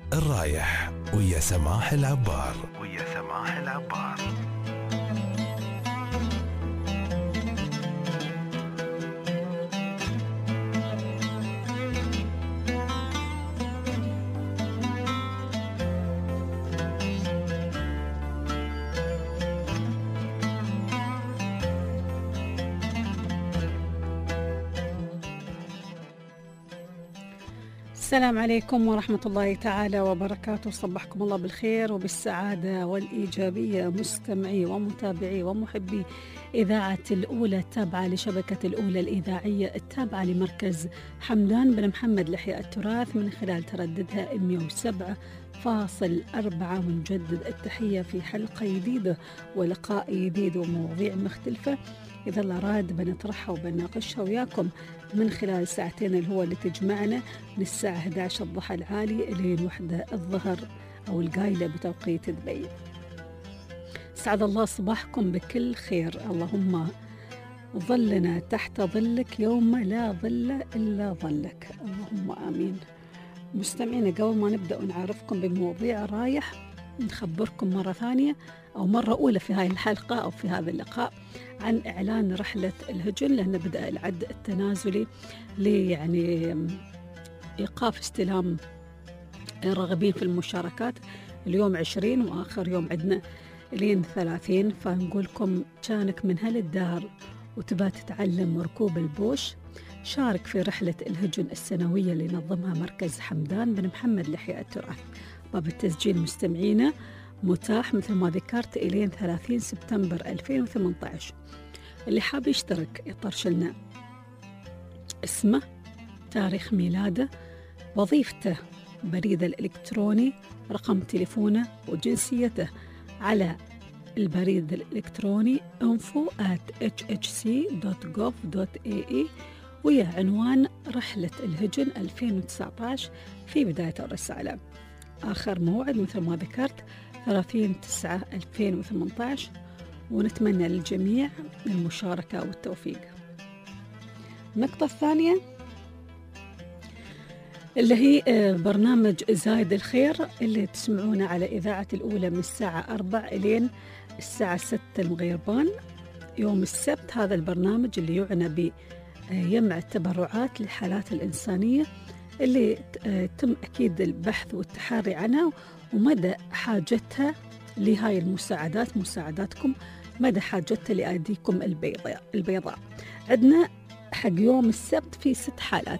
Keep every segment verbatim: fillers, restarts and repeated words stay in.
الرايح ويا سماح العبار ويا سماح العبار. السلام عليكم ورحمة الله تعالى وبركاته. صبحكم الله بالخير وبالسعادة والإيجابية مستمعي ومتابعي ومحبي إذاعة الأولى التابعة لشبكة الأولى الإذاعية التابعة لمركز حمدان بن محمد لإحياء التراث من خلال ترددها مئة وسبعة فاصل أربعة. ونجدد التحية في حلقة جديدة ولقاء جديد ومواضيع مختلفة إذا الله راد بنطرحها وبناقشها وياكم من خلال ساعتين الهوى اللي تجمعنا من الساعة إحدى عشر الضحى العالي إلى الوحدة الظهر أو القايلة بتوقيت دبي. سعد الله صباحكم بكل خير. اللهم ظلنا تحت ظلك يوم لا ظل إلا ظلك، اللهم آمين. مستمعينا، قبل ما نبدأ ونعرفكم بمواضيع رايح، نخبركم مرة ثانية أو مرة أولى في هاي الحلقة أو في هذا اللقاء عن إعلان رحلة الهجن، لأن بدأ العد التنازلي لي يعني إيقاف استلام الراغبين في المشاركات. اليوم عشرين وآخر يوم عندنا لين ثلاثين. فنقولكم كانك من هل الدار وتبى تتعلم ركوب البوش، شارك في رحلة الهجن السنوية اللي نظمها مركز حمدان بن محمد لإحياء التراث. باب التسجيل مستمعينا متاح مثل ما ذكرت إلين ثلاثين سبتمبر ألفين وثمانية عشر. اللي حاب يشترك يطرش لنا اسمه، تاريخ ميلاده، وظيفته، بريده الإلكتروني، رقم تليفونه وجنسيته على البريد الإلكتروني info at h h c dot gov dot a e ويا عنوان رحلة الهجن ألفين وتسعة عشر في بداية الرسالة. آخر موعد مثل ما ذكرت ثلاثين تسعة ألفين وثمانية عشر، ونتمنى للجميع المشاركة والتوفيق. النقطة الثانية اللي هي برنامج زايد الخير اللي تسمعونه على إذاعة الأولى من الساعة أربعة إلين الساعة ستة المغيربان يوم السبت. هذا البرنامج اللي يعنى بجمع التبرعات للحالات الإنسانية اللي تم أكيد البحث والتحري عنها ومدى حاجتها لهاي المساعدات، مساعداتكم، مدى حاجتها لأيديكم البيضاء البيضاء. عندنا حق يوم السبت في ست حالات: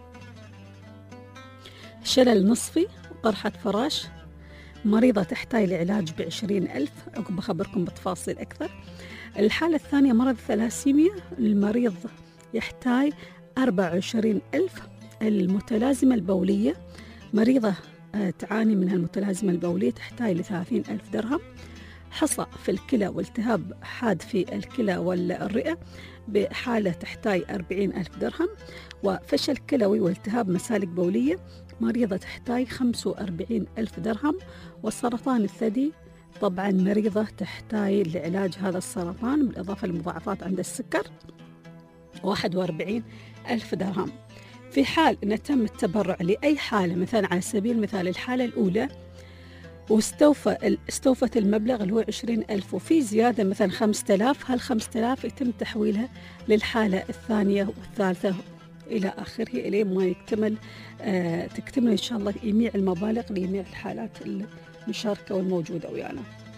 شلل نصفي، قرحة فراش، مريضة تحتاج لعلاج بعشرين ألف، عقب بخبركم بتفاصيل أكثر. الحالة الثانية مرض ثلاسيميا، المريض يحتاج أربعة وعشرين ألف. المتلازمة البولية، مريضة تعاني من المتلازمة البولية تحتاج لثلاثين ألف درهم. حصى في الكلى والتهاب حاد في الكلى والرئة بحالة تحتاج أربعين ألف درهم. وفشل كلوي والتهاب مسالك بولية، مريضة تحتاج خمسة وأربعين ألف درهم. والسرطان الثدي طبعا مريضة تحتاج لعلاج هذا السرطان بالإضافة لمضاعفات عند السكر واحد وأربعين ألف درهم. في حال أن تم التبرع لأي حالة، مثلا على سبيل المثال الحالة الأولى واستوفى استوفت المبلغ اللي هو عشرين ألف وفي زيادة مثلا خمسة آلاف، هال خمسة آلاف يتم تحويلها للحالة الثانية والثالثة إلى آخره إلى ما يكتمل آه تكتمل إن شاء الله جميع المبالغ لجميع الحالات المشاركة والموجودة ويانا.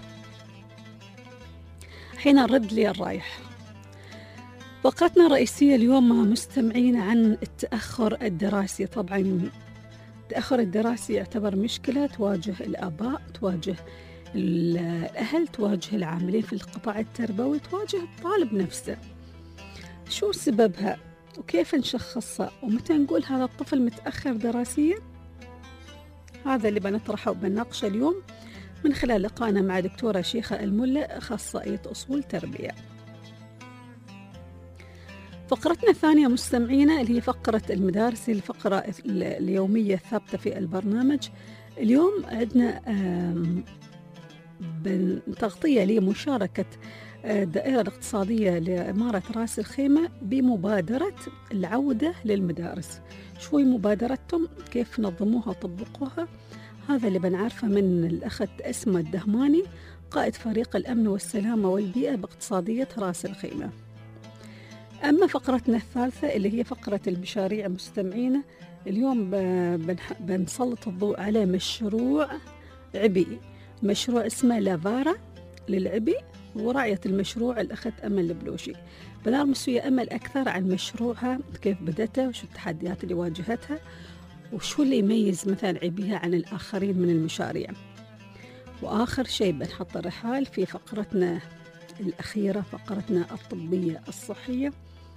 حين نرد لي الرايح. فقرتنا الرئيسية اليوم مستمعين عن التأخر الدراسي. طبعا التأخر الدراسي يعتبر مشكلة تواجه الآباء، تواجه الأهل، تواجه العاملين في القطاع التربوي، تواجه الطالب نفسه. شو سببها وكيف نشخصها ومتى نقول هذا الطفل متأخر دراسيا؟ هذا اللي بنطرحه وبنناقشه اليوم من خلال لقائنا مع دكتورة شيخة الملا، أخصائية أصول تربية. فقرتنا الثانية مستمعينا اللي هي فقرة المدارس، الفقرة اليومية الثابتة في البرنامج. اليوم عندنا تغطية لمشاركة الدائرة الاقتصادية لإمارة رأس الخيمة بمبادرة العودة للمدارس. شوي مبادرتهم، كيف نظموها وطبقوها، هذا اللي بنعرفه من الأخت أسماء الدهماني، قائد فريق الأمن والسلامة والبيئة باقتصادية رأس الخيمة. أما فقرتنا الثالثة اللي هي فقرة المشاريع مستمعينا، اليوم بنسلط الضوء على مشروع عبي، مشروع اسمه لافارا للعبي، وراعية المشروع الأخت أمل البلوشي. بنعرف ويا أمل أكثر عن مشروعها، كيف بدأتها وشو التحديات اللي واجهتها وشو اللي يميز مثلا عبيها عن الآخرين من المشاريع. وآخر شيء بنحط الرحال في فقرتنا الأخيرة، فقرتنا الطبية الصحية،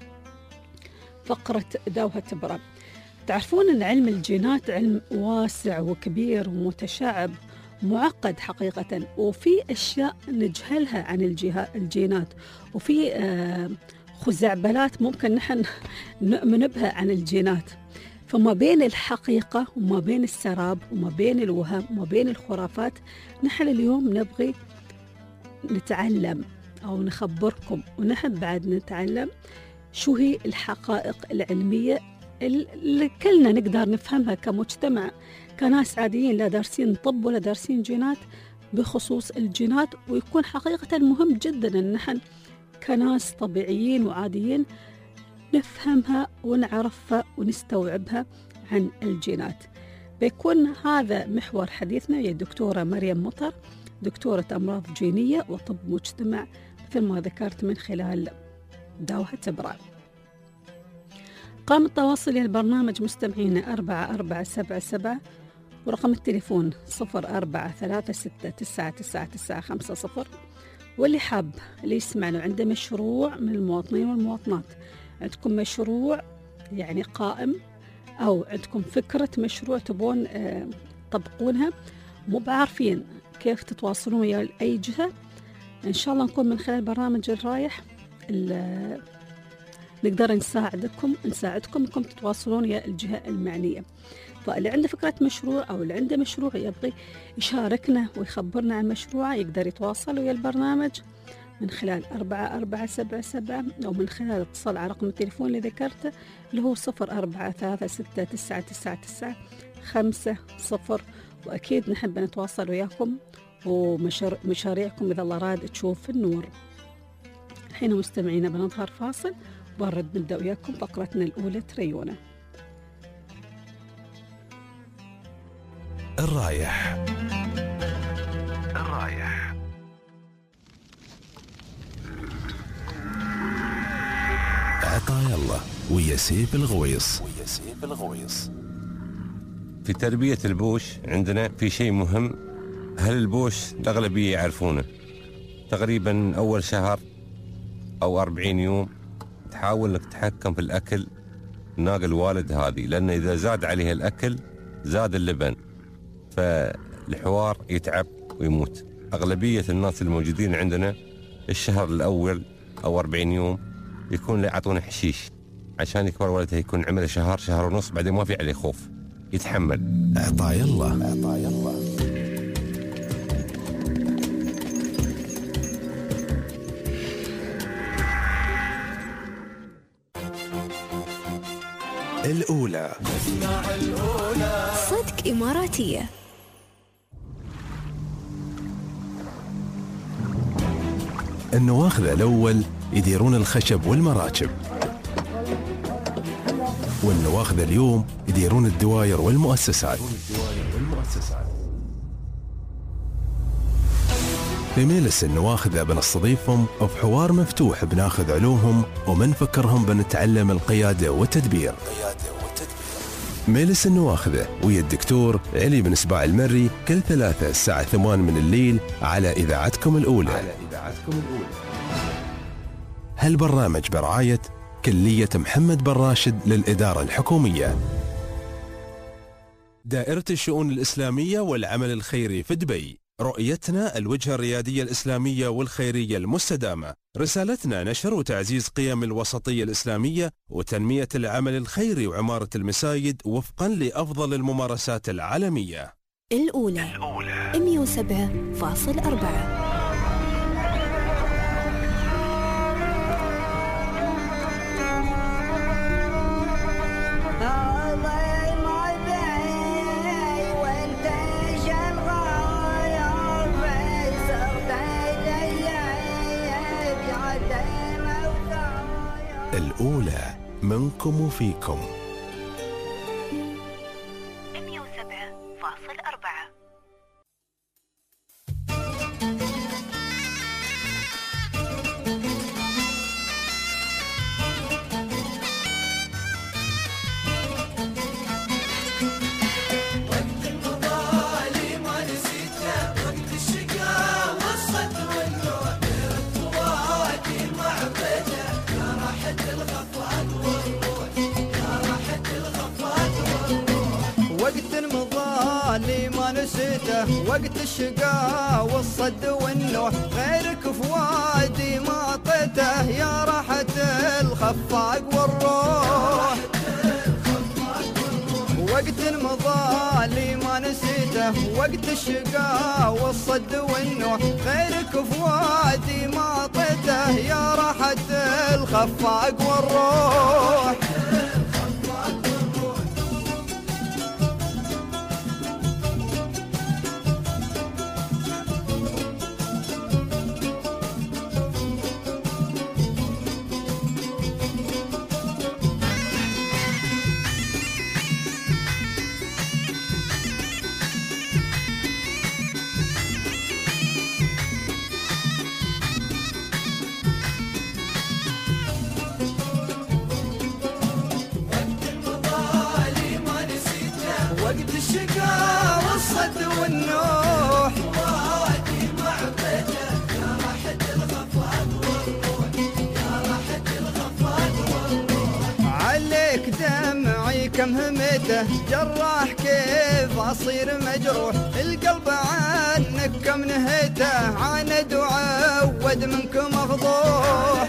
فقرة داوها تبرع. تعرفون أن علم الجينات علم واسع وكبير ومتشعب معقد حقيقة، وفي أشياء نجهلها عن الجينات، وفي خزعبلات ممكن نحن نؤمن بها عن الجينات. فما بين الحقيقة وما بين السراب وما بين الوهم وما بين الخرافات، نحن اليوم نبغي نتعلم أو نخبركم، ونحن بعد نتعلم شو هي الحقائق العلمية اللي كلنا نقدر نفهمها كمجتمع، كناس عاديين لا دارسين طب ولا دارسين جينات، بخصوص الجينات. ويكون حقيقة مهم جدا أن نحن كناس طبيعيين وعاديين نفهمها ونعرفها ونستوعبها عن الجينات. بيكون هذا محور حديثنا يا الدكتورة مريم مطر، دكتورة أمراض جينية وطب مجتمع مثل ما ذكرت من خلال داوها تبرع. قام التواصل للبرنامج مستمعينا أربعة أربعة سبعة سبعة، ورقم التليفون صفر أربعة ثلاثة ستة تسعة تسعة تسعة خمسة صفر. واللي حاب اللي يسمعنا عنده مشروع من المواطنين والمواطنات، عندكم مشروع يعني قائم أو عندكم فكرة مشروع تبون آه تطبقونها، مو بعارفين كيف تتواصلون ويا أي جهة، إن شاء الله نكون من خلال برنامج الرايح نقدر نساعدكم نساعدكم انكم تتواصلون ويا الجهة المعنية. فاللي عنده فكرة مشروع أو اللي عنده مشروع يبغي يشاركنا ويخبرنا عن مشروعه، يقدر يتواصل ويا البرنامج من خلال أربعة أربعة سبعة سبعة أو من خلال اتصال على رقم التليفون اللي ذكرته اللي هو صفر أربعة ثلاثة ستة تسعة تسعة تسعة خمسة صفر. وأكيد نحب نتواصل وياكم ومشاريعكم إذا الله راد تشوف النور. الحين مستمعينا بنظهر فاصل وبرد نبدأ وياكم فقرتنا الأولى تريونا. الرايح الرايح عطايا الله ويا سيف الغويص ويا سيف الغويص. في تربية البوش عندنا في شيء مهم، هل البوش الأغلبية يعرفونه. تقريبا أول شهر أو أربعين يوم تحاول أنك تتحكم في الأكل ناقة الوالد هذه، لأن إذا زاد عليها الأكل زاد اللبن، فالحوار يتعب ويموت. أغلبية الناس الموجودين عندنا الشهر الأول أو أربعين يوم يكون يعطونه حشيش عشان يكبر ولدها، يكون عمره شهر شهر ونص، بعدين ما في عليه خوف، يتحمل. عطايا الله عطايا الله. الأولى صدق إماراتية. النواخذة الأول يديرون الخشب والمراكب، والنواخذة اليوم يديرون الدواير والمؤسسات. في ميلس النواخذة بنستضيفهم وفي حوار مفتوح بناخذ علومهم ومنفكرهم بنتعلم القيادة والتدبير. ميلس النواخذة ويا الدكتور علي بن سباع المري كل ثلاثة الساعة ثمان من الليل على إذاعتكم الأولى. على إذاعتكم الأولى. هالبرنامج برعاية كلية محمد بن راشد للإدارة الحكومية، دائرة الشؤون الإسلامية والعمل الخيري في دبي. رؤيتنا الوجهة الريادية الإسلامية والخيرية المستدامة. رسالتنا نشر وتعزيز قيم الوسطية الإسلامية وتنمية العمل الخيري وعمارة المساجد وفقا لأفضل الممارسات العالمية. الأولى مئة وسبعة فاصلة أربعة. الأولى منكم وفيكم. مية وسبعة فاصل أربعة. وقت الشقا والصد والنوح غيرك فوادي ما طيته يا راحة الخفاق والروح. وقت المضالي ما نسيته وقت الشقا والصد والنوح غيرك فوادي ما طيته يا راحة الخفاق والروح. كم همته جراح كيف أصير مجروح القلب عنك كم نهيته عاند وعود منك مفضوح.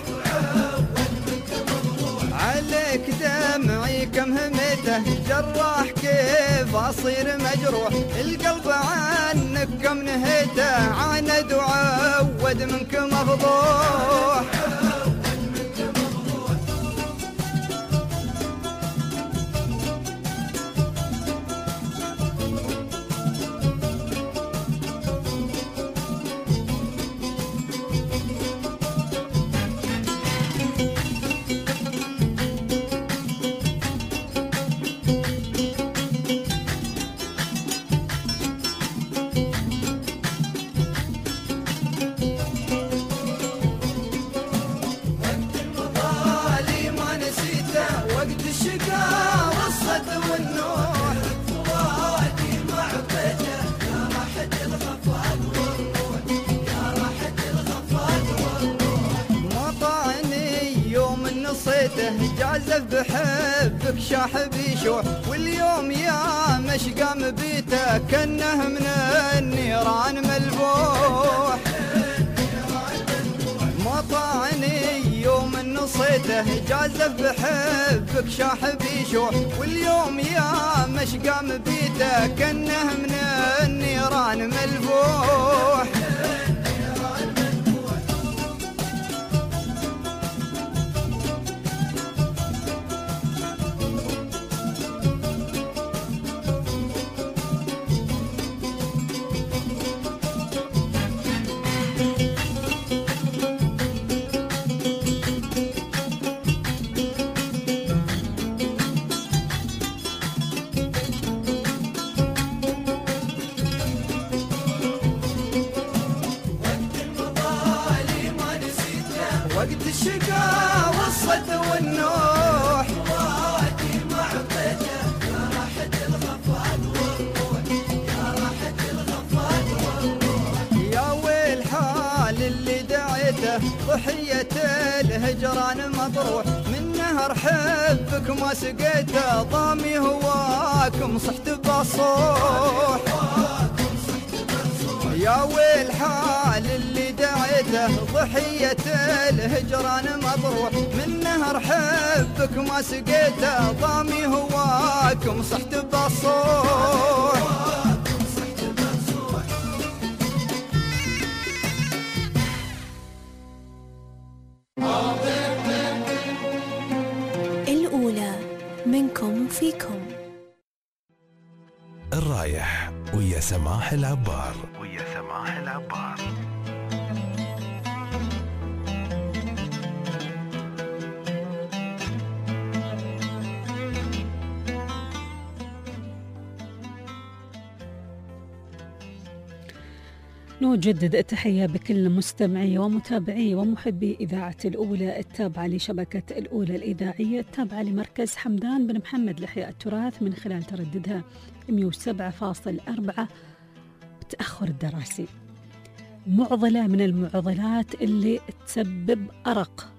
عليك دمعي كم همته جراح كيف أصير مجروح القلب عنك كم نهيته عاند وعود منك مفضوح. جازف بحبك شاحب يشوح واليوم يا مشقى مبيته كنه من النيران ملبوح. ما طعني يوم نصيته جازف بحبك شاحب يشوح واليوم يا مشقى مبيته كنه من النيران ملبوح. وقت الشقا والصد والنوح وادي معبده يا راحة الخفاق والروح يا راحة الخفاق والروح. يا ويل حال اللي دعيته ضحية الهجران مطروح من نهر حبك ما سقيته ضامي هواكم صحت بصوح. يا ويل حال اللي دعيته ضحية الهجران مطروح من نهر حبك ما سقيته ضامي هواكم صحت بصوح. الأولى منكم وفيكم. الرايح ويا سماح العبار ويا سماح العبار. نجدد التحية بكل مستمعي ومتابعي ومحبي إذاعة الأولى التابعة لشبكة الأولى الإذاعية التابعة لمركز حمدان بن محمد لإحياء التراث من خلال ترددها مئة وسبعة فاصلة أربعة. التأخر الدراسي معضلة من المعضلات اللي تسبب أرق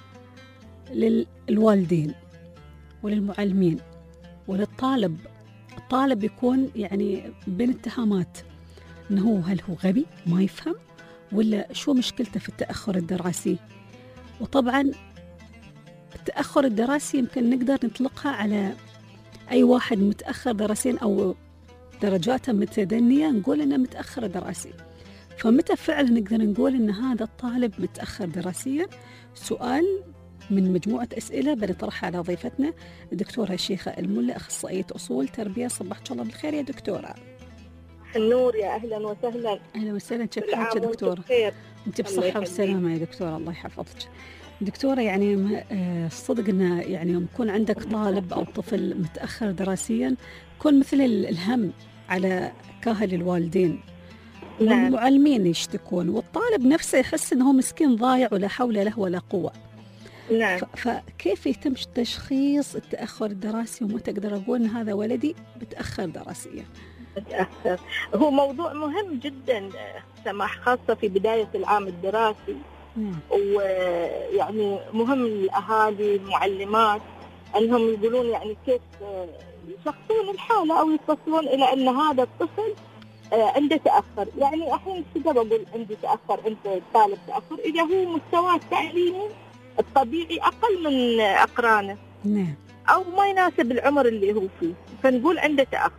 للوالدين وللمعلمين وللطالب. الطالب يكون يعني بين اتهامات أنه هل هو غبي ما يفهم ولا شو مشكلته في التأخر الدراسي. وطبعا التأخر الدراسي يمكن نقدر نطلقها على أي واحد متأخر دراسيا أو درجاته متدنية نقول أنه متأخر دراسي. فمتى فعلا نقدر نقول أن هذا الطالب متأخر دراسيا؟ سؤال من مجموعة أسئلة بنطرحها على ضيفتنا الدكتورة شيخة الملا أخصائية أصول تربية. صباحك الله بالخير يا دكتورة. النور يا أهلا وسهلا. أهلا وسهلا. كيف حالك يا دكتورة؟ أنت بصحة والسلامة يا دكتورة الله يحفظك. دكتورة يعني صدق أنه يعني يكون عندك طالب أو طفل متأخر دراسيا يكون مثل الهم على كاهل الوالدين. نعم. والمعلمين يشتكون والطالب نفسه يحس أنه مسكين ضايع ولا حول له ولا قوة. نعم. فكيف يتم تشخيص التأخر الدراسي ومتى أقدر أقول أن هذا ولدي متأخر دراسيا؟ متأخر هو موضوع مهم جدا سماح، خاصة في بداية العام الدراسي. نعم. ويعني مهم الأهالي المعلمات أنهم يقولون يعني كيف يشخصون الحالة أو يتصلون إلى أن هذا الطفل عنده تأخر. يعني أحيانا كذا بقول عندي تأخر، أنت طالب تأخر إذا هو مستواه التعليمي الطبيعي أقل من أقرانه. نعم. أو ما يناسب العمر اللي هو فيه فنقول عنده تأخر.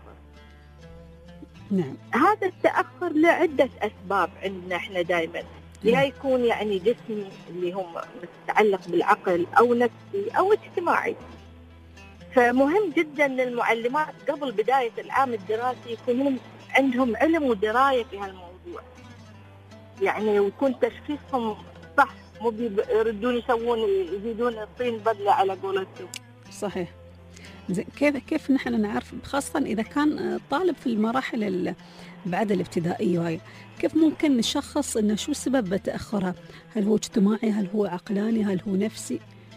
نعم. هذا التأخر له عدة أسباب عندنا إحنا دائما. يا نعم. يكون يعني جسمي اللي هم متعلق بالعقل أو نفسي أو اجتماعي. فمهم جدا للمعلمات قبل بداية العام الدراسي يكونون عندهم علم ودراية في هالموضوع. يعني ويكون تشخيصهم صح، مو بيردون يسوون يزيدون الطين بدلة على قولتهم. صحيح. زين كيف كيف نحن نعرف خاصة إذا كان طالب في المراحل بعد الابتدائية وهي كيف ممكن نشخص إنه شو سبب تأخره؟ هل هو اجتماعي؟ هل هو عقلاني؟ هل هو نفسي؟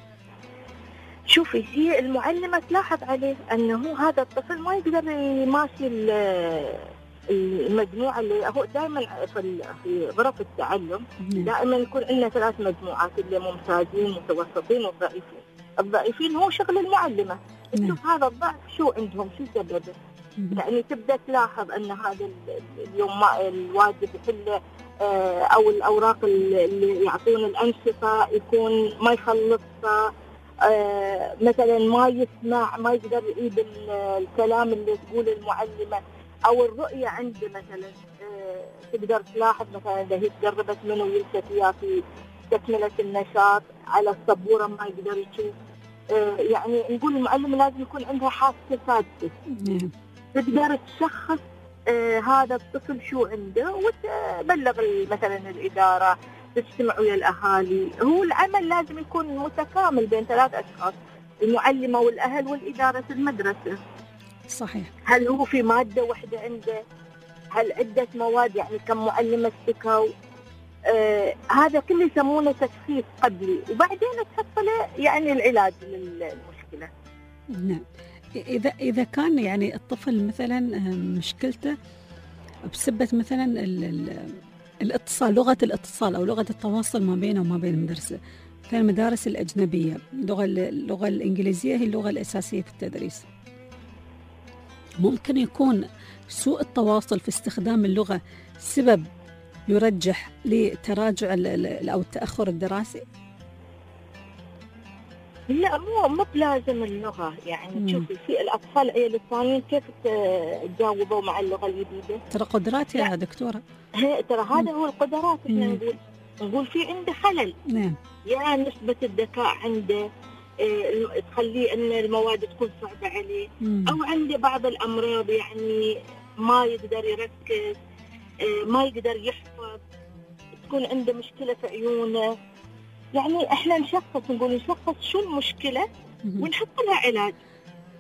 شوفي هي المعلمة تلاحظ عليه أنه هذا الطفل ما يقدر يماشي المجموعة اللي هو دائما في غرف التعلم. دائما يكون عندنا ثلاث مجموعات اللي ممتازين متوسطين والضعيفين. الضعيفين هو شغل المعلمة تشوف هذا الضعف شو عندهم شو سببه. يعني تبدأ تلاحظ أن هذا اليوم ما الواجب يحله أو الأوراق اللي يعطون الأنشطة يكون ما يخلصها. آه مثلا ما يسمع ما يقدر يعيد الكلام اللي تقول المعلمة أو الرؤية عنده مثلا. آه تقدر تلاحظ مثلا إذا هي تقربت منه ويلتفت إياه في تكملة النشاط على السبورة ما يقدر يشوف. آه يعني نقول المعلمة لازم يكون عندها حاسة سادسة تقدر تشخص آه هذا الطفل شو عنده وتبلغ مثلا الإدارة تجتمع ويا الأهالي. هو العمل لازم يكون متكامل بين ثلاث أشخاص، المعلمة والأهل والإدارة المدرسة. صحيح. هل هو في مادة واحدة عنده؟ هل عدة مواد؟ يعني كم معلمة اشتكوا؟ آه هذا كله يسمونه تشخيص قبلي وبعدين تحصله يعني العلاج للمشكلة. نعم. إذا إذا كان يعني الطفل مثلا مشكلته بسبة مثلا ال ال الاتصال لغة الاتصال أو لغة التواصل ما بينه وما بين المدرسة في المدارس الأجنبية. اللغة اللغة الإنجليزية هي اللغة الأساسية في التدريس. ممكن يكون سوء التواصل في استخدام اللغة سبب يرجح لتراجع أو التأخر الدراسي؟ لا مو مو بلازم اللغة. يعني تشوفي في الأطفال عيال الثانيين كيف تجاوبوا مع اللغة الجديدة. ترى قدرات يا دكتورة. ترى هذا هو القدرات. احنا نقول نقول في عنده خلل. نعم. يا نسبة الذكاء عنده اه تخليه ان المواد تكون صعبة عليه. مم. او عنده بعض الأمراض يعني ما يقدر يركز اه ما يقدر يحفظ تكون عنده مشكلة في عيونه. يعني احنا نشخص نقول نشخص شو المشكلة ونحط لها علاج.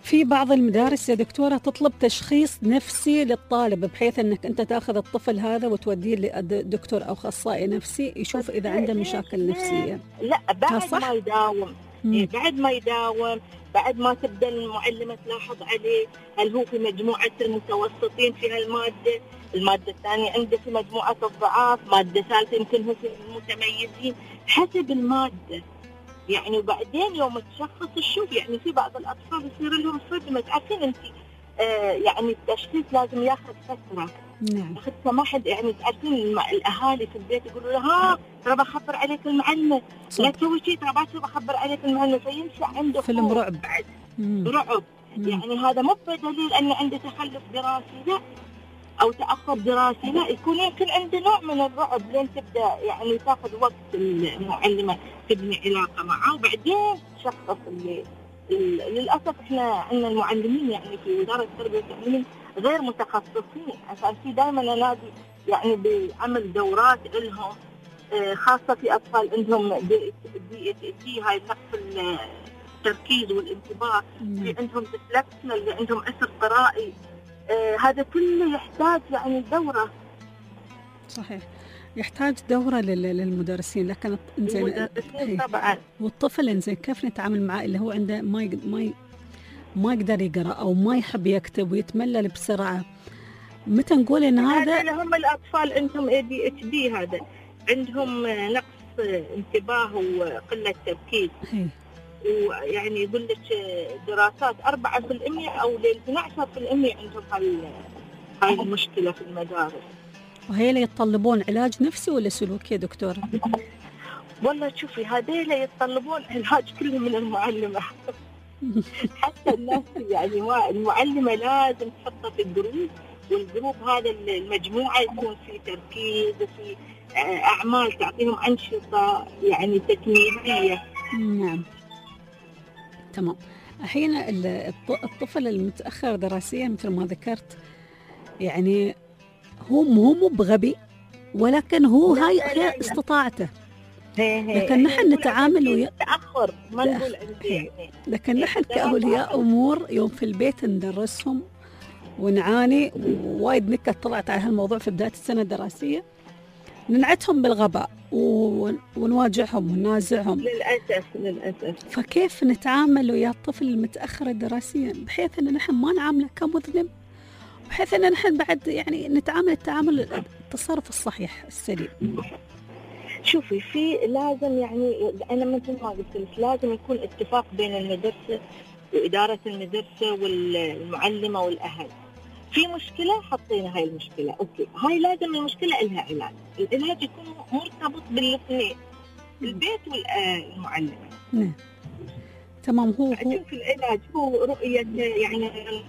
في بعض المدارس يا دكتورة تطلب تشخيص نفسي للطالب، بحيث أنك أنت تأخذ الطفل هذا وتوديه لدكتور أو أخصائي نفسي يشوف إذا عنده مشاكل نفسية. لا بعد ما يداوم، إيه بعد ما يداوم، بعد ما تبدأ المعلمة تلاحظ عليه هل هو في مجموعة المتوسطين في هالمادة، المادة الثانية عنده في مجموعة الضعاف، مادة ثالثة يمكن هو في المتميزين، حسب المادة يعني. وبعدين يوم تشخص تشوف يعني في بعض الأطفال يصير لهم صدمة. تعرفين أنت آه يعني التشخيص لازم ياخذ فترة. نعم. ياخذ سماح يعني. تعرفين الأهالي في البيت يقولوا لها ها ترى بخبر عليك المعلمة، لا تسوي شيء ترى بعد بخبر عليك المعلمة، فينشأ عنده فيلم رعب. بعد رعب. مم. يعني هذا مو بدليل أن عنده تخلف دراسي، لا، أو تأخر دراسي، لا، يكون يمكن عنده نوع من الرعب لين تبدأ يعني تاخذ وقت المعلمة تبني علاقة معه وبعدين تشخص اللي للأسف إحنا عندنا المعلمين يعني في وزارة التربية والتعليم غير متخصصين. عشان في دائما أنادي يعني بعمل دورات لهم خاصة في أطفال عندهم دي دي دي هاي نقص التركيز والانتباه، في عندهم ديسلكسيا، اللي عندهم أسر قرائي، آه هذا كله يحتاج يعني دورة. صحيح، يحتاج دورة للمدرسين. لكن إنزين طبعا والطفل إنزين كيف نتعامل معه اللي هو عنده ما ما ما يقدر يقرأ أو ما يحب يكتب ويتملل بسرعة؟ متى نقول إن هذا هذا هم الأطفال عندهم إيه دي إتش دي، هذا عندهم نقص انتباه وقلة تركيز. هي. ويعني يقول لك دراسات أربعة بالمئة أو ل اثناشر بالمئة عندهم هاي هاي المشكلة في المدارس. وهي اللي يتطلبون علاج نفسي ولا سلوكي يا دكتورة؟ والله شوفي هذيل يتطلبون علاج كله من المعلمة. حتى الناس يعني المعلمة لازم تحطها في الجروب، والجروب هذا المجموعة يكون في تركيز وفي أعمال تعطيهم أنشطة يعني تكميلية. نعم تمام. الحين الطفل المتأخر دراسيا مثل ما ذكرت يعني هو مو مو بغبي، ولكن هو هاي هي استطاعته. لكن نحن نتعامل ويا تأخر ما نقول يعني. لكن نحن كأولياء أمور يوم في البيت ندرسهم ونعاني، وايد نكت طلعت على هالموضوع في بداية السنة الدراسية، ننعتهم بالغباء ونواجههم وننازعهم للأسف للأسف. فكيف نتعامل ويا الطفل المتأخر دراسيا بحيث أن نحن ما نعامله كمذنب، بحيث أن نحن بعد يعني نتعامل التعامل التصرف الصحيح السليم؟ شوفي في لازم يعني أنا مثل ما قلت لك لازم يكون اتفاق بين المدرسة وإدارة المدرسة والمعلمة والأهل. في مشكلة حطينا هاي المشكلة، أوكي هاي لازم المشكلة إلها علاج، العلاج يكون مرتبط بالاثنين البيت والمعلمة. نعم تمام. هو شوف العلاج هو رؤية يعني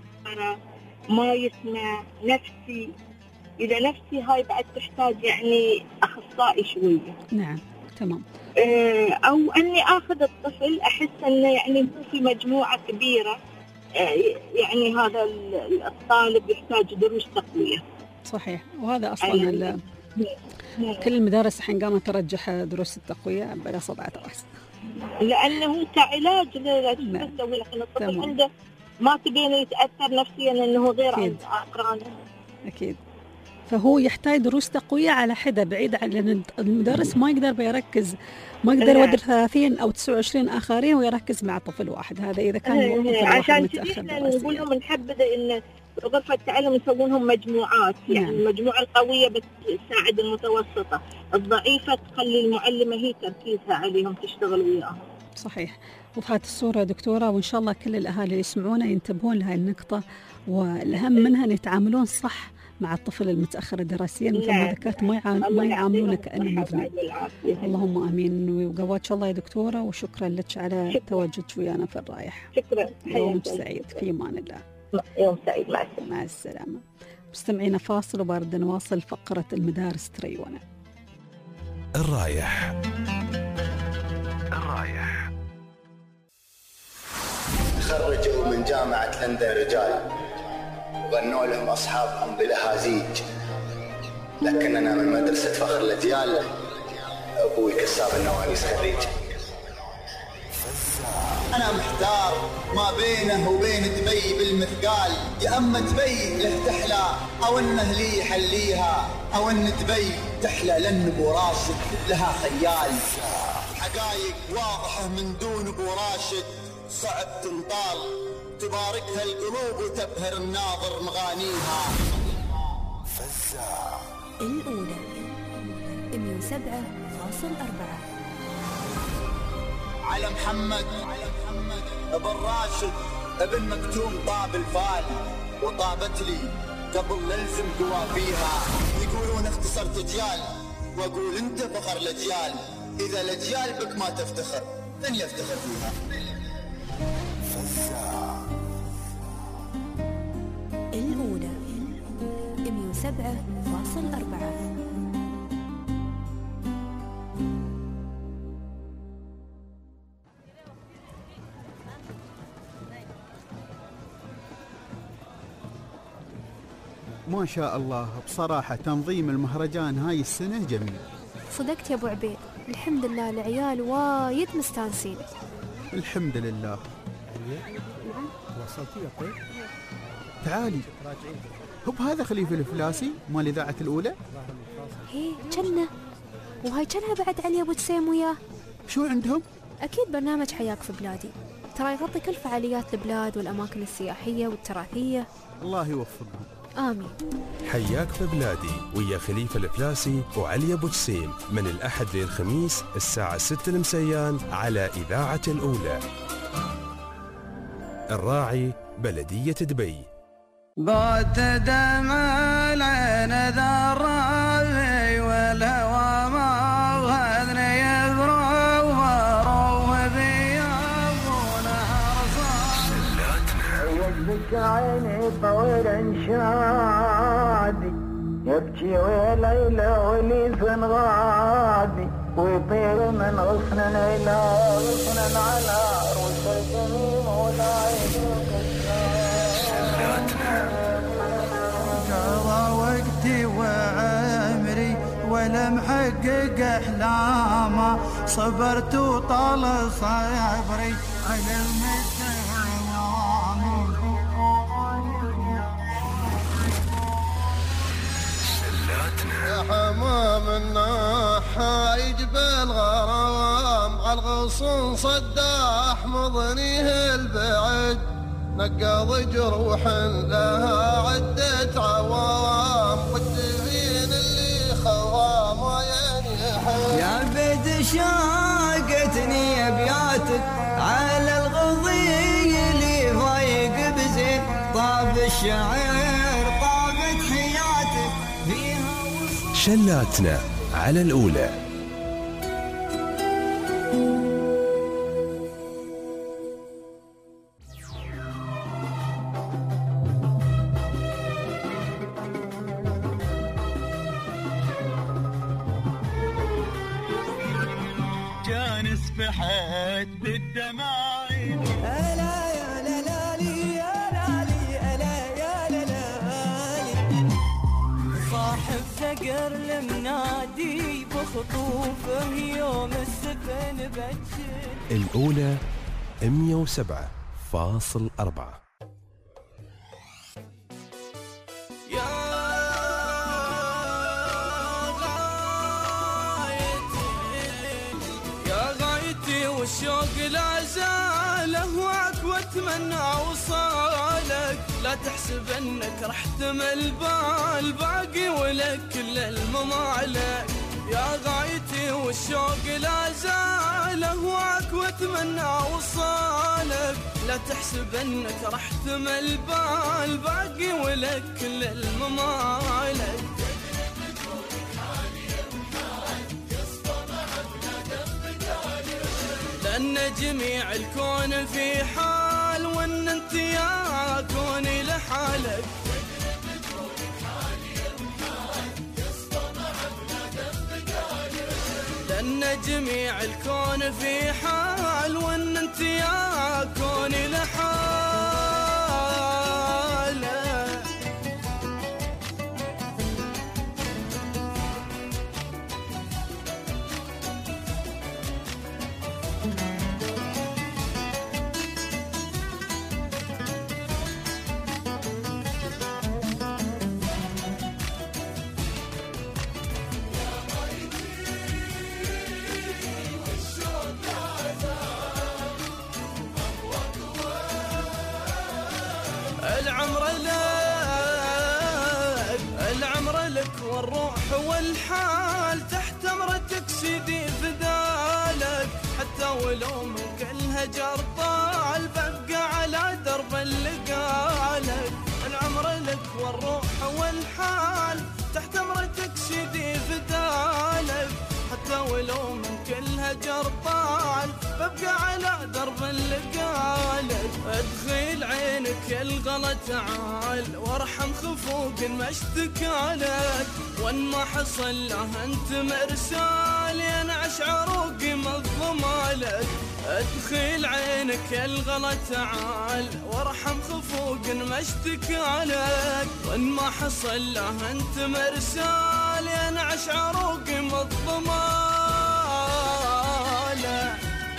ما يسمع نفسي، إذا نفسي هاي بعد تحتاج يعني أخصائي شوية. نعم تمام. أو أني أخذ الطفل أحس أنه يعني هو في مجموعة كبيرة، يعني هذا الطالب يحتاج دروس تقوية. صحيح، وهذا أصلا كل المدارس الحين قامت ترجح دروس التقوية بلا صدعة رأس، لأنه كعلاج للعلاج تسوي لكن الطفل عنده ما تبين يتأثر نفسيا لأنه غير عن أقرانه. أكيد، فهو يحتاج دروس تقوية على حدة بعيدة عن، لأن المدرس ما يقدر بيركز، ما يقدر يودي ثلاثين أو تسعة وعشرين آخرين ويركز مع طفل واحد. هذا إذا كان عشان متأخر دراسيا. نقول لهم نحبذ إن غرفة التعلم يسوونهم مجموعات، يعني نعم. المجموعة القوية بتساعد المتوسطة، الضعيفة تخلي المعلمة هي تركيزها عليهم تشتغل وياهم. صحيح. وفي هذه الصورة دكتورة، وإن شاء الله كل الأهالي اللي يسمعونا ينتبهون لهذه النقطة، والأهم منها أن يتعاملون صح مع الطفل المتأخر دراسيا مثل ما ذكرت، ما ما يعاملونه كأنه مذنب. اللهم آمين. وقوات الله يا دكتورة، وشكرا لك على تواجدك ويانا في الرايح. شكرا. يوم سعيد، في أمان الله. يوم سعيد، مع السلامة. مع السلامة. مستمعينا فاصل وبارد نواصل فقرة المدارس تريونا. الرايح الرايح خرجوا من جامعة لندن رجال وغنوا لهم أصحابهم بلهازيج، لكننا من مدرسة فخر الأجيال، أبوي كساب النوانيس خريج. أنا محتار ما بينه وبين دبي بالمثقال، يا أما دبي له تحلى أو أنه لي يحليها، أو أن دبي تحلى لأن أبو راشد لها خيال. حقايق واضحة من دون أبو راشد صعب تنطال، تباركها القلوب وتبهر الناظر مغانيها. فزاع الأولى مية وسبعة فاصل أربعة. على محمد ابن راشد ابن مكتوم طاب الفال، وطابت لي قبل نلزم قوافيها. يقولون اختصرت اجيال واقول انت فخر الاجيال، اذا الاجيال بك ما تفتخر من يفتخر فيها. فزاع الأولى مية وسبعة فاصل أربعة. ما شاء الله، بصراحة تنظيم المهرجان هاي السنة جميل. صدقت يا أبو عبيد، الحمد لله العيال وايد مستانسين. الحمد لله. وصلتي يا طيب؟ تعالي. هب هذا خليفة الفلاسي مال إذاعة الأولى؟ هي جنة، وهاي جنها بعد علي أبو جسيم وياه. شو عندهم؟ أكيد برنامج حياك في بلادي، ترى يغطي كل فعاليات البلاد والأماكن السياحية والتراثية. الله يوفقهم. آمين. حياك في بلادي ويا خليفة الفلاسي وعلي أبو جسيم من الأحد للخميس الساعة ستة المسيان على إذاعة الأولى. الراعي بلدية دبي. بات دمع العين ذا الربي والهوى ما غذني يذرع وروه بيابونه رصاص. يجبك عيني طويل شادي، يبكي وليلة وليفن غادي، ويطير من غصن إلى غصن على رؤوس الجميم ولا يدرك قضى وقتي وعمري ولا محقق احلامه، صبرت وطال صبري على يا حمام الناحايج بالغرام، عالغصن صداح مضنيه البعد، نقض جروح لها عدة عوام، والدفين اللي خوام وينحل. يا بيت شاقتني ابياتك على الغضي اللي ضايق بزين، طاب الشعر طابت حياتك فيها وصول. شلاتنا على الأولى. سبحت بالدمايم ألا يا لالي يا لالي ألا يا لالي، صاحب ثقر المنادي بخطوفه يوم السفن بجل. الأولى مية وسبعة فاصل أربعة. والشوق لا زال اهواك واتمنى وصالك، لا تحسب انك راح تمل بال باقي ولك كل الممالك. يا غايتي والشوق لا زال اهواك واتمنى وصالك، لا تحسب انك راح تمل بال باقي ولك كل الممالك. لأن جميع الكون في حال، وأن أنت يا كوني لحالك. لأن جميع الكون في حال، وأن أنت يا كوني لحالك. ولو من كل هجر طال ببقى على درب اللقالك. العمر لك والروح والحال تحت امرتك سيدي فدالك. حتى ولو من كل هجر طال ببقى على درب اللقالك. ادخل عينك الغلا تعال وارحم خفوق ما اشتكالك. وان ما حصل له انت مرسال ينعش عروقي مظلمالك. ادخل عينك الغلا تعال وارحم خفوق ما اشتكالك. وان ما حصل له انت مرسال ينعش عروقي مظلمالك.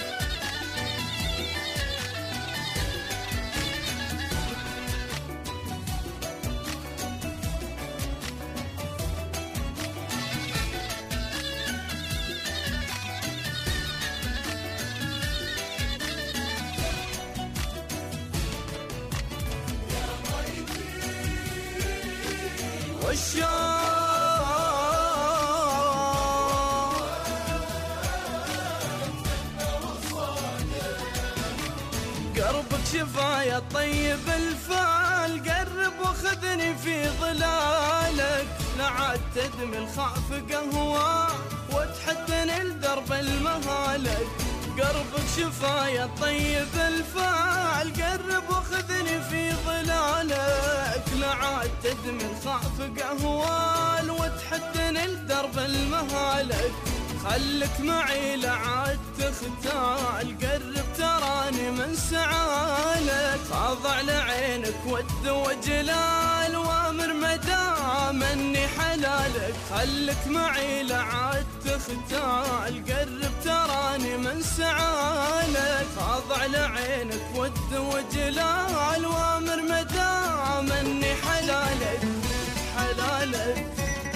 قربك شفايا طيب الفال قرب وخذني في ظلالك. لا عاد تدمي الخاف قهوة وتحدني لدرب المهالك. قربك شفايا طيب الفال قرب وخذني في ظلالك. لا عاد تدمي الخاف قهوال وتحدني لدرب المهالك. خلك معي لا عاد تختال قرب تراني من سعالك. خاضع لعينك ود وجلال وامر مدام اني حلالك. خلك معي لا عاد تختال قرب تراني من سعالك. خاضع لعينك ود وجلال وامر مدام اني حلالك حلالك.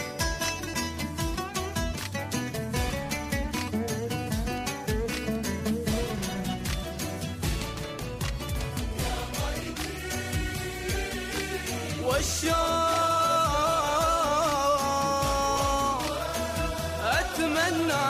والشوق أتمنى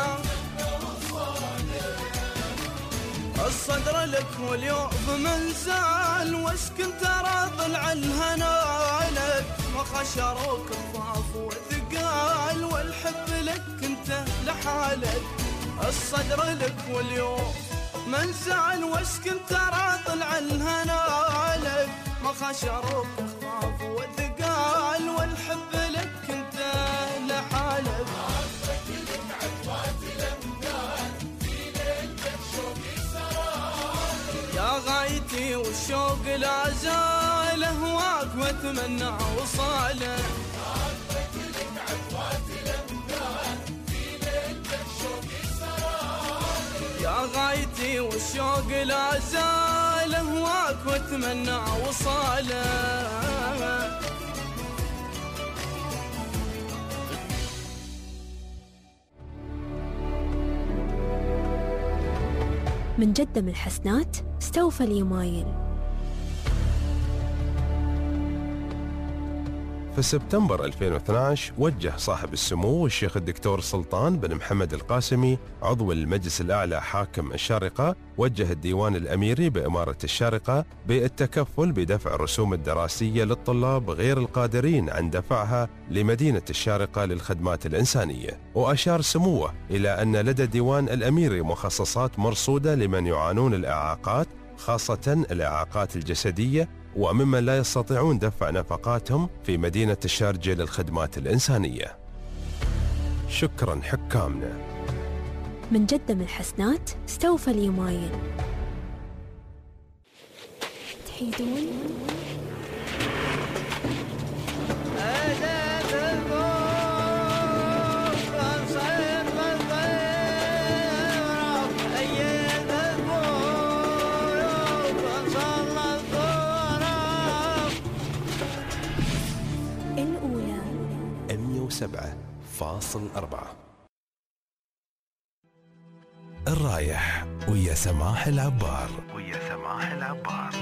الصدر لك واليوم منزال واسكن تراضل عن هنالك. ما خشروك الضعف وثقال والحب لك انت لحالك. الصدر لك واليوم منزال واسكن تراضل عن هنالك. ما خشروك خاف وثقال والحب لك انت لحالك. عطفك لك عطوات الامثال في ليلة شوقي سرار. يا غايتي والشوق لا زال اهواك واتمنى وصاله. عطفك لك عطوات الامثال في ليلة شوقي سرار. يا غايتي والشوق لا زال اهواك واتمنى وصاله. من جدة من الحسنات استوفى اليمايل. في سبتمبر ألفين واثني عشر وجه صاحب السمو الشيخ الدكتور سلطان بن محمد القاسمي عضو المجلس الأعلى حاكم الشارقة وجه الديوان الأميري بإمارة الشارقة بالتكفل بدفع الرسوم الدراسية للطلاب غير القادرين عن دفعها لمدينة الشارقة للخدمات الإنسانية. وأشار سموه إلى أن لدى الديوان الأميري مخصصات مرصودة لمن يعانون الإعاقات خاصة الإعاقات الجسدية وممن لا يستطيعون دفع نفقاتهم في مدينة الشارجة للخدمات الإنسانية. شكرا حكامنا. من جدة من الحسنات استوفى اليمايل. تحيدون سبعة فاصل أربعة. الرايح ويا سماح العبار ويا سماح العبار.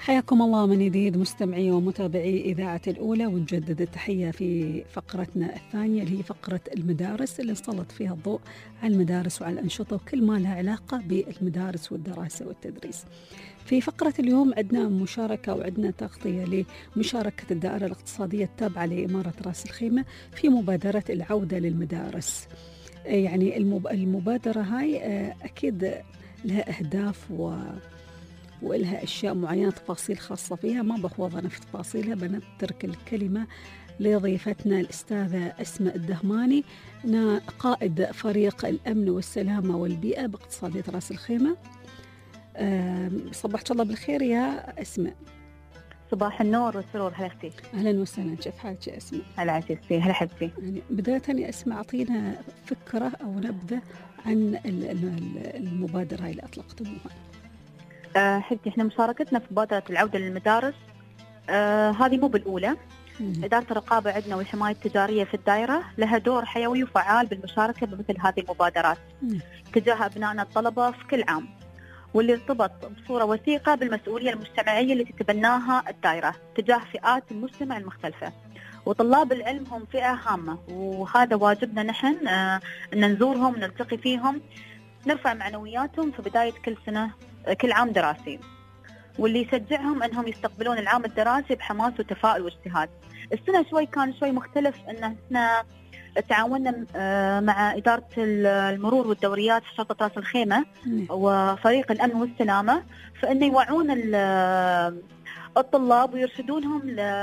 حياكم الله من جديد مستمعي ومتابعي إذاعة الأولى، ونجدد التحية في فقرتنا الثانية اللي هي فقرة المدارس اللي نسلط فيها الضوء على المدارس وعلى الأنشطة وكل ما لها علاقة بالمدارس والدراسة والتدريس. في فقرة اليوم عندنا مشاركة وعندنا تغطية لمشاركة الدائرة الاقتصادية التابعة لإمارة رأس الخيمة في مبادرة العودة للمدارس. يعني المبادرة هاي أكيد لها أهداف و وإلها أشياء معينة، تفاصيل خاصة فيها، ما بخوض أنا في تفاصيلها، بنترك الكلمة لضيفتنا الأستاذة أسماء الدهماني قائد فريق الأمن والسلامة والبيئة باقتصادية رأس الخيمة. صبحت الله بالخير يا أسماء. صباح النور والسرور. هلا اختي. اهلا وسهلا، كيف حالك يا اسماء؟ هلا عزيزتي، هلا حبيبتي. يعني بداية يا اسماء اعطينا فكرة او نبذة عن المبادرة هاي اللي اطلقتموها. أه حبيبتي، احنا مشاركتنا في مبادرة العودة للمدارس أه هذه مو بالاولى. مم. إدارة الرقابة عندنا والحماية التجارية في الدائرة لها دور حيوي وفعال بالمشاركة بمثل هذه المبادرات مم. تجاه أبنائنا الطلبة في كل عام، واللي ارتبط بصورة وثيقة بالمسؤولية المجتمعية اللي تتبناها الدائرة تجاه فئات المجتمع المختلفة. وطلاب العلم هم فئة هامة، وهذا واجبنا نحن آه أن نزورهم، نلتقي فيهم، نرفع معنوياتهم في بداية كل سنة كل عام دراسي، واللي يشجعهم أنهم يستقبلون العام الدراسي بحماس وتفاؤل واجتهاد. السنة شوي كان شوي مختلف، أن احنا تعاوننا مع إدارة المرور والدوريات في شرطة رأس الخيمة وفريق الأمن والسلامة فإن يوعون الطلاب ويرشدونهم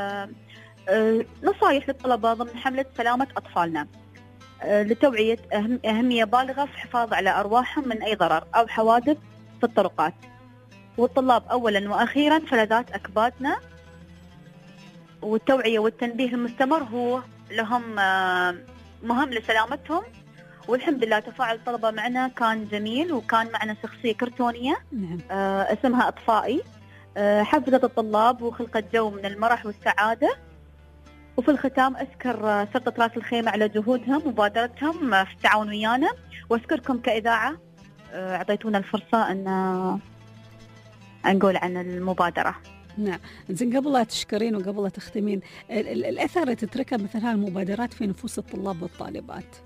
لنصائح للطلبة ضمن حملة سلامة أطفالنا لتوعية أهمية بالغة في الحفاظ على أرواحهم من أي ضرر أو حوادث في الطرقات. والطلاب أولا وأخيرا فلذات أكبادنا، والتوعية والتنبيه المستمر هو لهم مهم لسلامتهم. والحمد لله تفاعل الطلبة معنا كان جميل، وكان معنا شخصية كرتونية آه اسمها أطفائي آه حفزت الطلاب وخلقت جو من المرح والسعادة. وفي الختام أشكر شرطة رأس الخيمة على جهودهم ومبادرتهم في التعاون ويانا، وأشكركم كإذاعة آه أعطيتونا الفرصة أن نقول عن المبادرة. نعم، زين قبل لا تشكرين وقبل لا تختمين، الأثر اللي تتركها مثل هالمبادرات في نفوس الطلاب والطالبات؟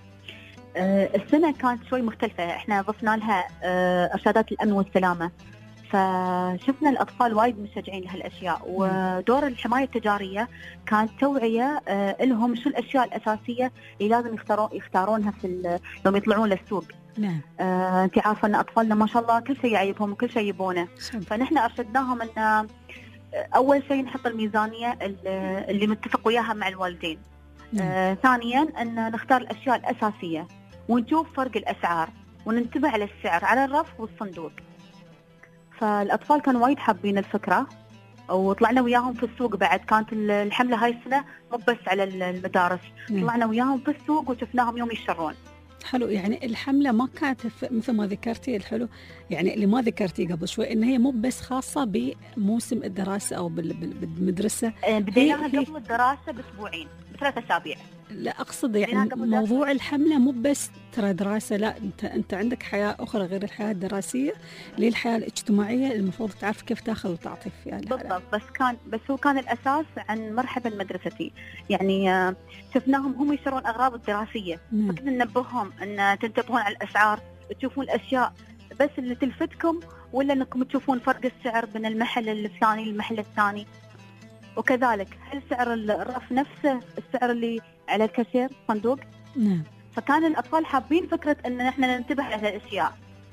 أه السنة كانت شوي مختلفة، احنا ضفنا لها أه إرشادات الأمن والسلامة، فشفنا الأطفال وايد مشجعين لهالأشياء. ودور الحماية التجارية كانت توعية أه لهم شو الأشياء الأساسية اللي لازم يختارون يختارونها في يوم يطلعون للسوق. نعم. آه، انت عارفه ان اطفالنا ما شاء الله كل شيء يعيبهم وكل شيء يبونه، فنحن ارشدناهم ان اول شيء نحط الميزانيه اللي متفق وياها مع الوالدين. آه، ثانيا ان نختار الاشياء الاساسيه ونشوف فرق الاسعار وننتبه على السعر على الرف والصندوق. فالاطفال كانوا وايد حابين الفكره، وطلعنا وياهم في السوق بعد. كانت الحمله هاي السنه مو بس على المدارس، طلعنا وياهم في السوق وشفناهم يوم يشترون. حلو، يعني الحملة ما كانت مثل ما ذكرتي الحلو، يعني اللي ما ذكرتي قبل شوي إن هي مو بس خاصة بموسم الدراسة أو بالمدرسة. بديناها قبل الدراسة بأسبوعين بثلاث أسابيع. لا أقصد يعني موضوع الحملة مو بس ترى دراسة، لا أنت أنت عندك حياة أخرى غير الحياة الدراسية، اللي الحياة الاجتماعية المفروض تعرف كيف تأخذ وتعطي فيها. بالضبط، بس كان بس هو كان الأساس عن مرحبا مدرستي، يعني شفناهم هم يشترون أغراض الدراسية، فكنا ننبههم أن تنتبهون على الأسعار، تشوفون الأشياء بس اللي تلفتكم ولا أنكم تشوفون فرق السعر بين المحل الفلاني للمحل الثاني. وكذلك هل سعر الرف نفسه السعر اللي على الكاشير صندوق؟ نعم. فكان الأطفال حابين فكرة أن احنا ننتبه على الأشياء.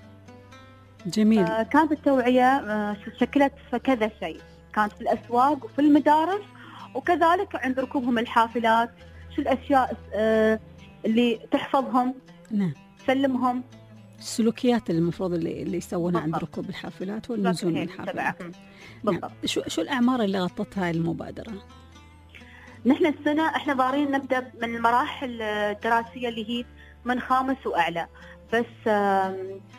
جميل. آه كانت التوعية آه شكلت في كذا شيء، كانت في الأسواق وفي المدارس، وكذلك عند ركوبهم الحافلات شو الأشياء آه اللي تحفظهم. نعم. تسلمهم. السلوكيات المفروض اللي اللي يسوونها عند ركوب الحافلات والنزول من الحافلات. بالضبط. نعم. شو شو الأعمار اللي غطتها المبادرة؟ نحن السنة احنا ضارين نبدأ من المراحل الدراسية اللي هي من خامس وأعلى، بس آآ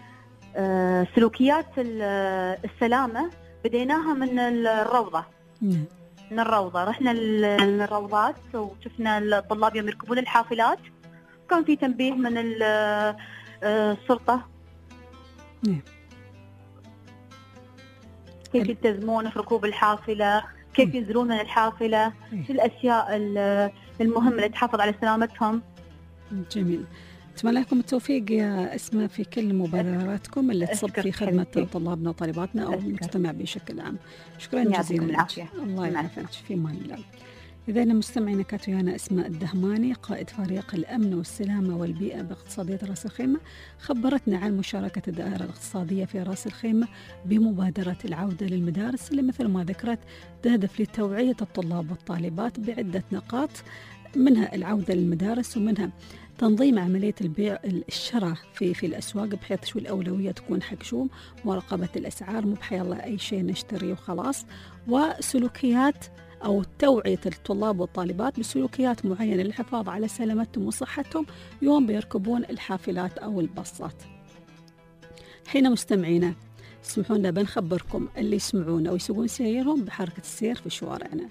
آآ سلوكيات السلامة بديناها من الروضة. مم. من الروضة رحنا للروضات وشفنا الطلاب يوم يركبون الحافلات، كان في تنبيه من الشرطة. نعم. كيف يلتزمون في ركوب الحافلة، كيف ينزلون من الحافلة، شو الأشياء المهمة اللي تحافظ على سلامتهم. جميل. أتمنى لكم التوفيق يا أسماء في كل مبادراتكم اللي تصب في خدمة طلابنا وطالباتنا أو المجتمع بشكل عام. شكرا جزيلا. الله يعافيك في أمان الله. إذا مستمعينا كانت ويانا أسماء الدهماني قائد فريق الأمن والسلامة والبيئة باقتصادية راس الخيمة، خبرتنا عن مشاركة الدائرة الاقتصادية في راس الخيمة بمبادرة العودة للمدارس اللي مثل ما ذكرت تهدف لتوعية الطلاب والطالبات بعدة نقاط، منها العودة للمدارس ومنها تنظيم عملية البيع الشراء في في الأسواق بحيث شو الأولوية تكون حق شو، مراقبة الأسعار مو بحيالله أي شيء نشتريه وخلاص، وسلوكيات أو توعية الطلاب والطالبات بسلوكيات معينة للحفاظ على سلامتهم وصحتهم يوم بيركبون الحافلات أو الباصات. حين مستمعينا اسمحوا لنا بنخبركم اللي يسمعون أو يسوقون سيارهم بحركة السير في شوارعنا.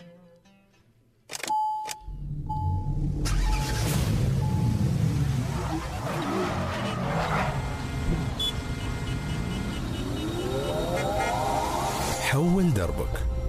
حول دربك.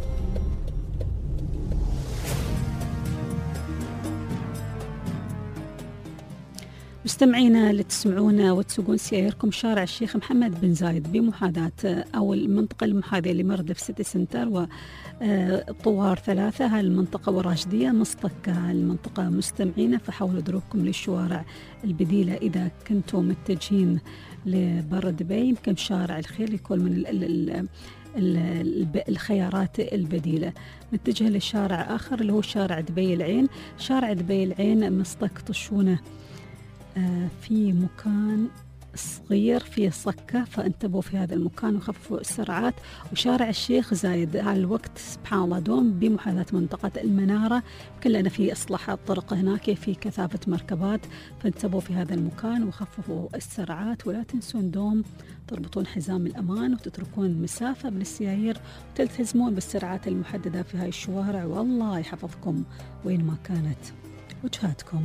مستمعينا اللي تسمعونا وتسوقون سياركم شارع الشيخ محمد بن زايد بمحاذاة أو المنطقة المحاذية لمردف سيتي سنتر وطوار ثلاثة، هاي المنطقة وراشدية مصطك المنطقة. مستمعينا فحاولوا دروبكم للشوارع البديلة إذا كنتم متجهين لبر دبي، يمكن شارع الخير يكون من ال ال ال الخيارات البديلة. نتجه لشارع آخر اللي هو شارع دبي العين. شارع دبي العين مصطك طشونه في مكان صغير في صكة، فانتبهوا في هذا المكان وخففوا السرعات. وشارع الشيخ زايد هالوقت سبحان الله دوم بمحاذاة منطقة المنارة، كلنا في إصلاحات طرق هناك، في كثافة مركبات، فانتبهوا في هذا المكان وخففوا السرعات. ولا تنسون دوم تربطون حزام الأمان وتتركون مسافة من السيايير وتلتزمون بالسرعات المحددة في هاي الشوارع، والله يحفظكم وين ما كانت وجهاتكم.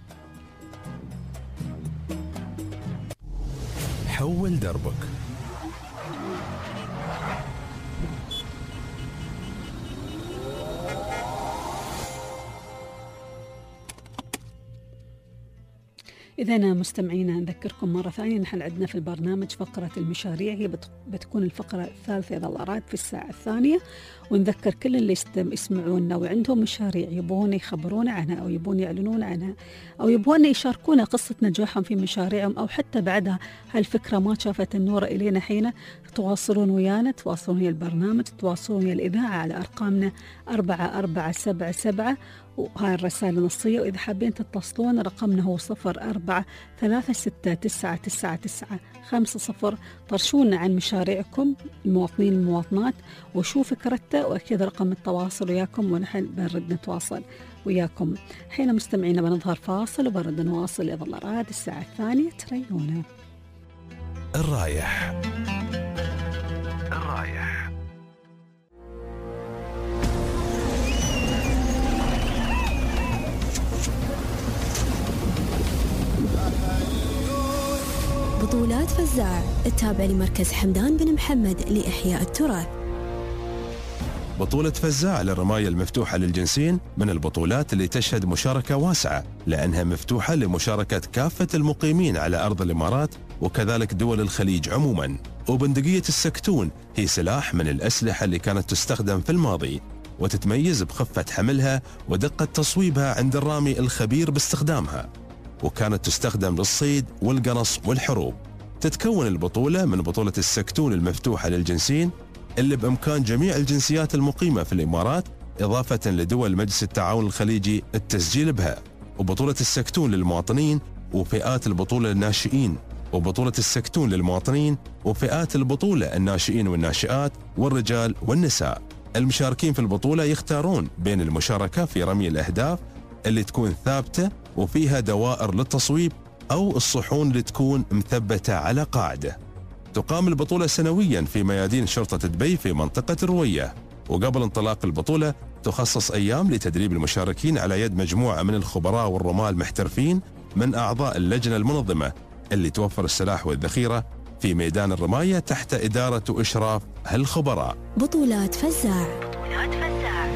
حول دربك. إذا مستمعينا نذكركم مرة ثانية نحن عندنا في البرنامج فقرة المشاريع، هي بتكون الفقرة الثالثة إذا الله أراد في الساعة الثانية، ونذكر كل اللي يسمعونا وعندهم مشاريع يبون يخبرون عنها أو يبون يعلنون عنها أو يبون يشاركونا قصة نجاحهم في مشاريعهم، أو حتى بعدها هالفكرة ما شافت النور إلينا حين تواصلون ويانا، تواصلون ويا البرنامج، تواصلون ويا الإذاعة على أرقامنا أربعة أربعة سبعة سبعة وهاي الرسالة نصية. وإذا حابين تتصلون رقمنا هو صفر أربعة ثلاثة ستة تسعة تسعة تسعة خمسة صفر. طرشونا عن مشاريعكم المواطنين المواطنات وشو فكرته، وأكيد رقم التواصل وياكم ونحن بنرد نتواصل وياكم. حين مستمعينا بنظهر فاصل وبنرد نواصل إذا الله أراد الساعة الثانية. تريونا الرايح الرايح. بطولات فزاع التابع لمركز حمدان بن محمد لإحياء التراث. بطولة فزاع للرماية المفتوحة للجنسين من البطولات اللي تشهد مشاركة واسعة، لأنها مفتوحة لمشاركة كافة المقيمين على أرض الإمارات وكذلك دول الخليج عموما. وبندقية السكتون هي سلاح من الأسلحة اللي كانت تستخدم في الماضي، وتتميز بخفة حملها ودقة تصويبها عند الرامي الخبير باستخدامها، وكانت تستخدم للصيد والقنص والحروب. تتكون البطولة من بطولة السكتون المفتوحة للجنسين اللي بإمكان جميع الجنسيات المقيمة في الإمارات إضافة لدول مجلس التعاون الخليجي التسجيل بها، وبطولة السكتون للمواطنين وفئات البطولة الناشئين، وبطولة السكتون للمواطنين وفئات البطولة الناشئين والناشئات والرجال والنساء. المشاركين في البطولة يختارون بين المشاركة في رمي الأهداف اللي تكون ثابتة وفيها دوائر للتصويب، أو الصحون اللي تكون مثبتة على قاعدة. تقام البطولة سنويا في ميادين شرطة دبي في منطقة الروية، وقبل انطلاق البطولة تخصص أيام لتدريب المشاركين على يد مجموعة من الخبراء والرماة المحترفين من أعضاء اللجنة المنظمة اللي توفر السلاح والذخيرة في ميدان الرماية تحت إدارة وإشراف هالخبراء. بطولات فزاع. بطولات فزاع.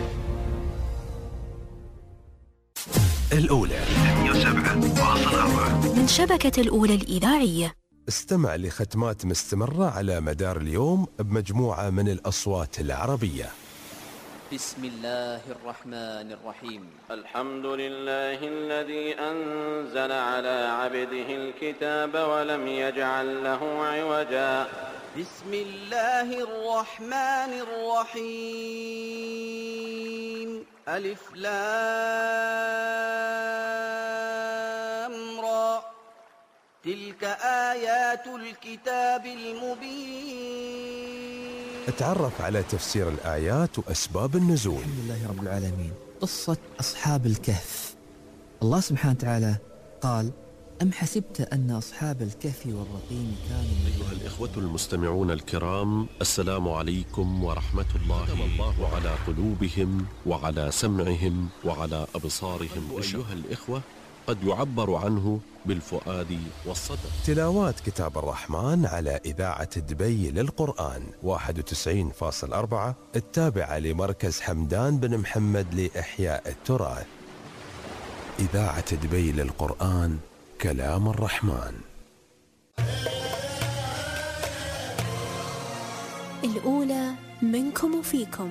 الأولى مئة وسبعة فاصلة أربعة من شبكة الأولى الإذاعية. استمع لختمات مستمرة على مدار اليوم بمجموعة من الأصوات العربية. بسم الله الرحمن الرحيم. الحمد لله الذي أنزل على عبده الكتاب ولم يجعل له عوجا. بسم الله الرحمن الرحيم. ألف لام را. تلك آيات الكتاب المبين. اتعرف على تفسير الآيات وأسباب النزول. الحمد لله رب العالمين. قصة أصحاب الكهف. الله سبحانه وتعالى قال: أم حسبت أن أصحاب الكهف والرقيم كانوا. أيها الإخوة المستمعون الكرام، السلام عليكم ورحمة الله. ختم الله على قلوبهم وعلى سمعهم وعلى أبصارهم. أيها الإخوة، قد يعبر عنه بالفؤاد والصدر. تلاوات كتاب الرحمن على إذاعة دبي للقرآن واحد وتسعين فاصلة أربعة التابعة لمركز حمدان بن محمد لإحياء التراث. إذاعة دبي للقرآن، كلام الرحمن. الأولى منكم وفيكم.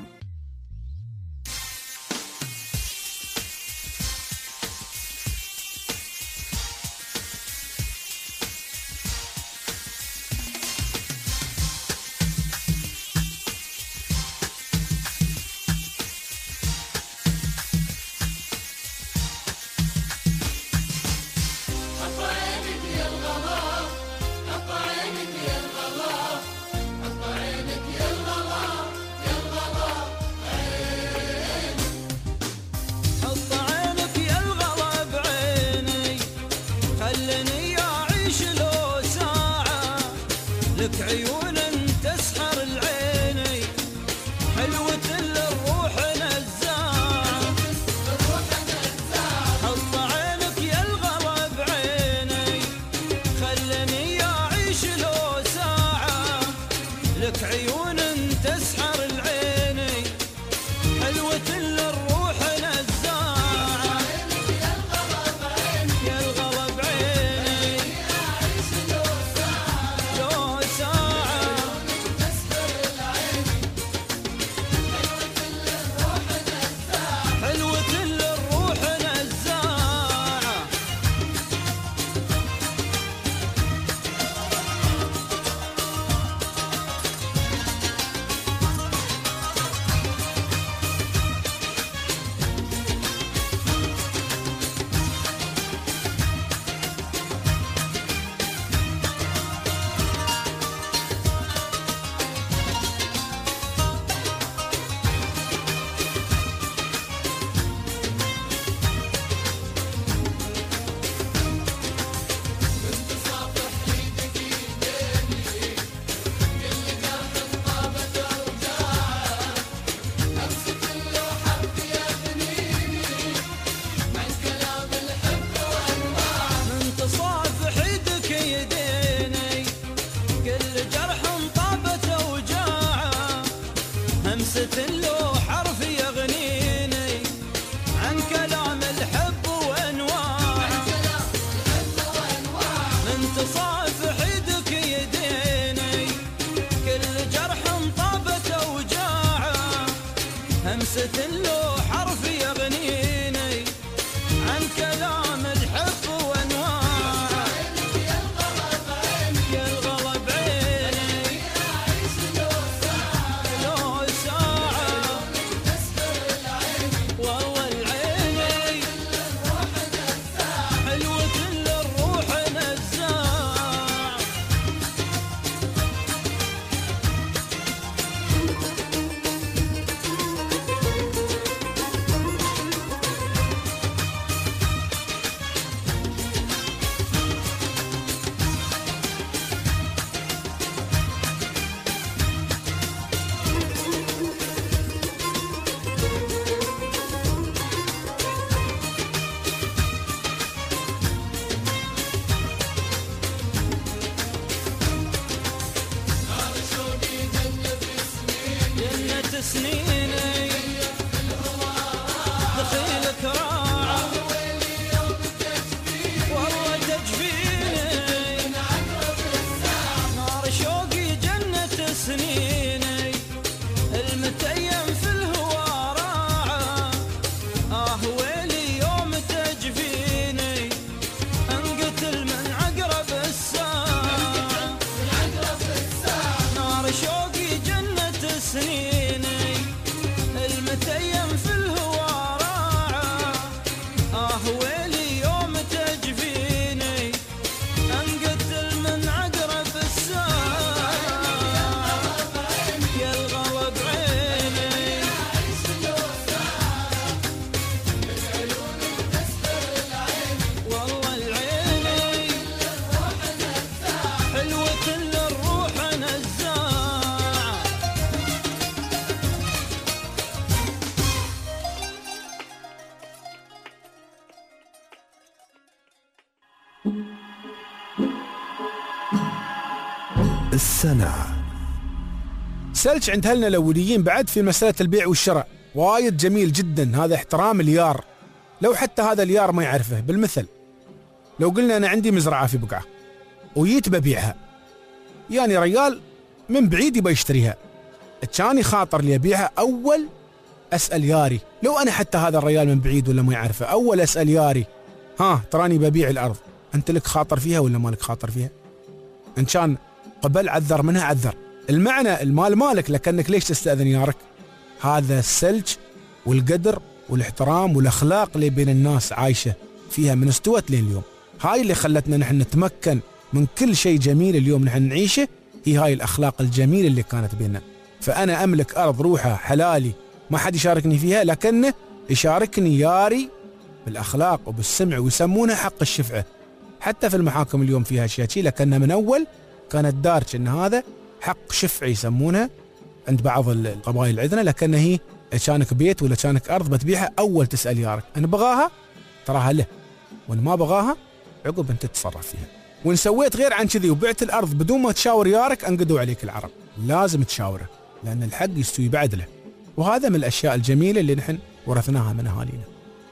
السنة. سلج عند أهلنا الأوليين بعد في مسألة البيع والشراء وايد جميل جدا. هذا احترام اليار، لو حتى هذا اليار ما يعرفه. بالمثل لو قلنا أنا عندي مزرعة في بقعة وجيت ببيعها، يعني رجال من بعيد يبى يشتريها، كان خاطر لي أبيعها أول أسأل ياري. لو أنا حتى هذا الرجال من بعيد ولا ما يعرفه، أول أسأل ياري ها تراني ببيع الأرض، أنت لك خاطر فيها ولا ما لك خاطر فيها؟ إن كان قبل عذر منها عذر. المعنى المال مالك، لكنك ليش تستأذن يارك؟ هذا السلج والقدر والاحترام والأخلاق اللي بين الناس عايشة فيها من استوت لين اليوم. هاي اللي خلتنا نحن نتمكن من كل شيء جميل اليوم نحن نعيشه، هي هاي الأخلاق الجميلة اللي كانت بيننا. فأنا أملك أرض روحها حلالي ما حد يشاركني فيها، لكنه يشاركني ياري بالأخلاق وبالسمع، ويسمونها حق الشفعة. حتى في المحاكم اليوم فيها أشياء شيء، لكنها من أول كانت دارج إن هذا حق شفعي يسمونها عند بعض القبائل عندنا، لكنها هي كانك بيت ولا كانك أرض بتبيعها أول تسأل يارك، أنا بغاها تراها له، وإن ما بغاها عقب أنت تتصرف فيها. وإن سويت غير عن كذي وبعت الأرض بدون ما تشاور يارك انقدوا عليك العرب. لازم تشاوره لأن الحق يستوي بعدله، وهذا من الأشياء الجميلة اللي نحن ورثناها من أهالينا.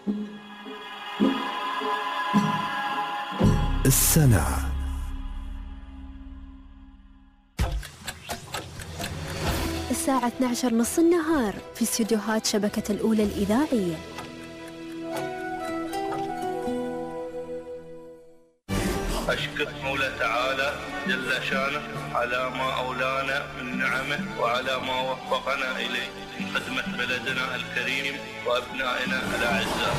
السنة. الساعة اثني عشر نص النهار في استديوهات شبكة الأولى الإذاعية. أشكر مولى تعالى جل شانه على ما أولانا من نعمه وعلى ما وفقنا إليه من خدمة بلدنا الكريم وأبنائنا الأعزاء.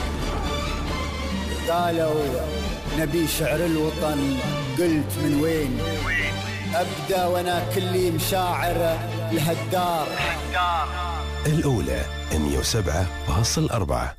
قالوا نبي شعر الوطن، قلت من وين أبدأ وأنا كلي مشاعر الهدار. الأولى مئة وسبعة فاصل أربعة.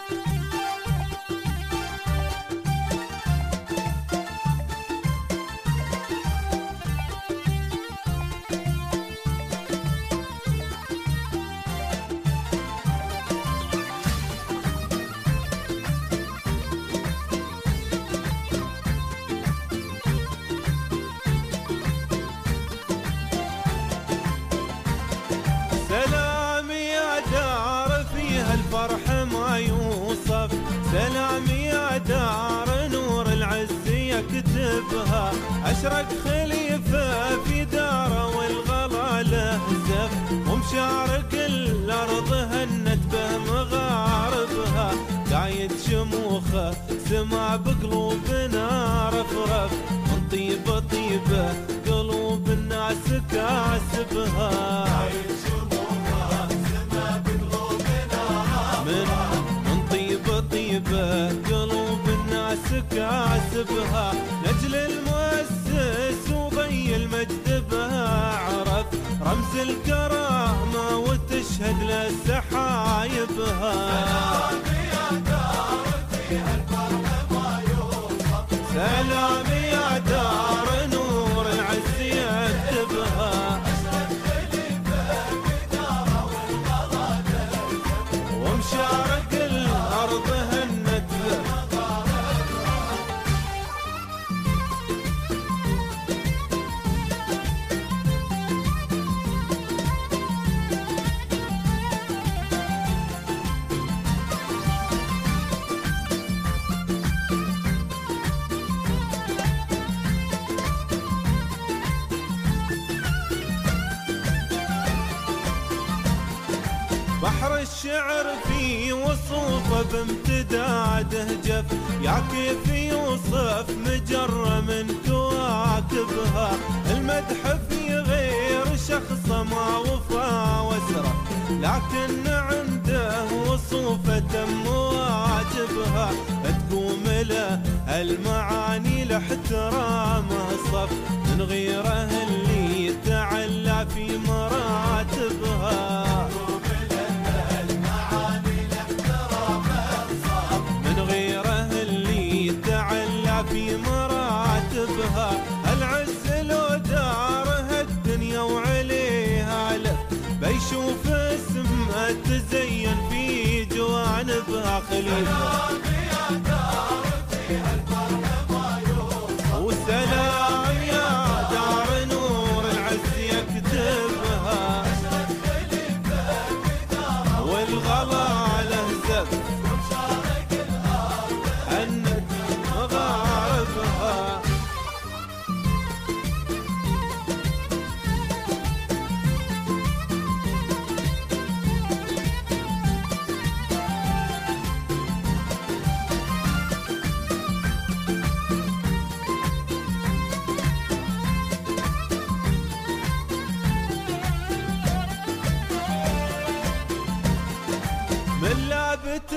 أشرق خليفة في داره والغلا له زف، ومشارق الأرض هنت به مغاربها، قايد شموخه سما بقلوبنا رفرف، من طيبة طيبة قلوب الناس كاسبها، قايد شموخه سما بقلوبنا رفرف، من طيبة طيبة قلوب الناس كاسبها، نجل المؤسس وضي المجد بها عرف، رمز الكرامة وتشهد لسحايبها. سلام يا دار فيها الفرح ما يوصف، سلام يا دار نور العز يكتبها، أشرق خليفة في داره والغلا تركب، ومشارق الأرض هنت به. بحر الشعر في وصوفه بامتداده جف، يا كيف يوصف مجرة من كواكبها، المدح في غير شخصه ما وفى وسره، لكن عنده وصوفه تم واجبها، تقوم له المعاني لاحترامه صف، من غيره اللي تعلى في مراتبها، في مراتبها، العز لو دارها الدنيا وعليها لف، بيشوف اسمها تزين في جوانبها خليفة. سلام يا دار فيها الفرح ما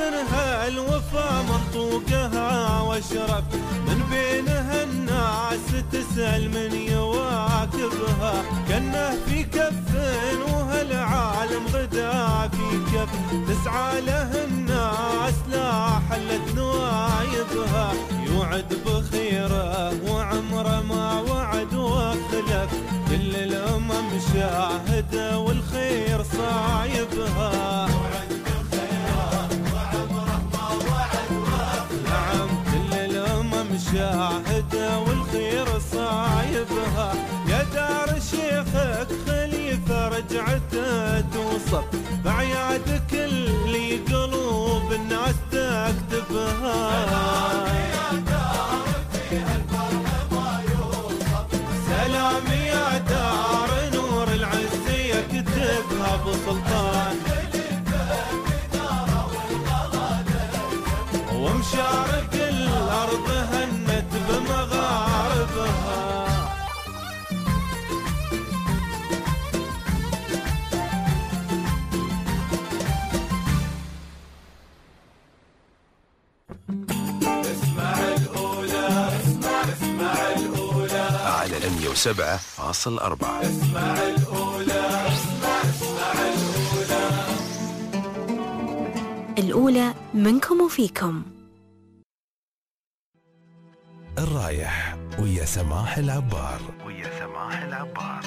منها الوفا منطوقها واشرف، من بينها الناس تسأل من يواكبها، كأنه في كف وهالعالم غدا في كف، تسعى له الناس لا حلت نوايبها، يوعد بخيره وعمره ما وعد وخلف، كل الأمم شاهدة والخير صايبها. شاهدة والخير صايبها، يا دار شيخك خليفة رجعته توصف، بعيادك اللي قلوب الناس تكتبها. سلام يا دار نور العز يكتبها بسلطان، ومشارك الأرض هنت بمغاربها. اسمع الأولى، اسمع اسمع الأولى على مية وسبعة فاصل أربعة. اسمع الأولى، اسمع اسمع الأولى. الأولى منكم وفيكم. الرايح ويا سماح العبار، ويا سماح العبار.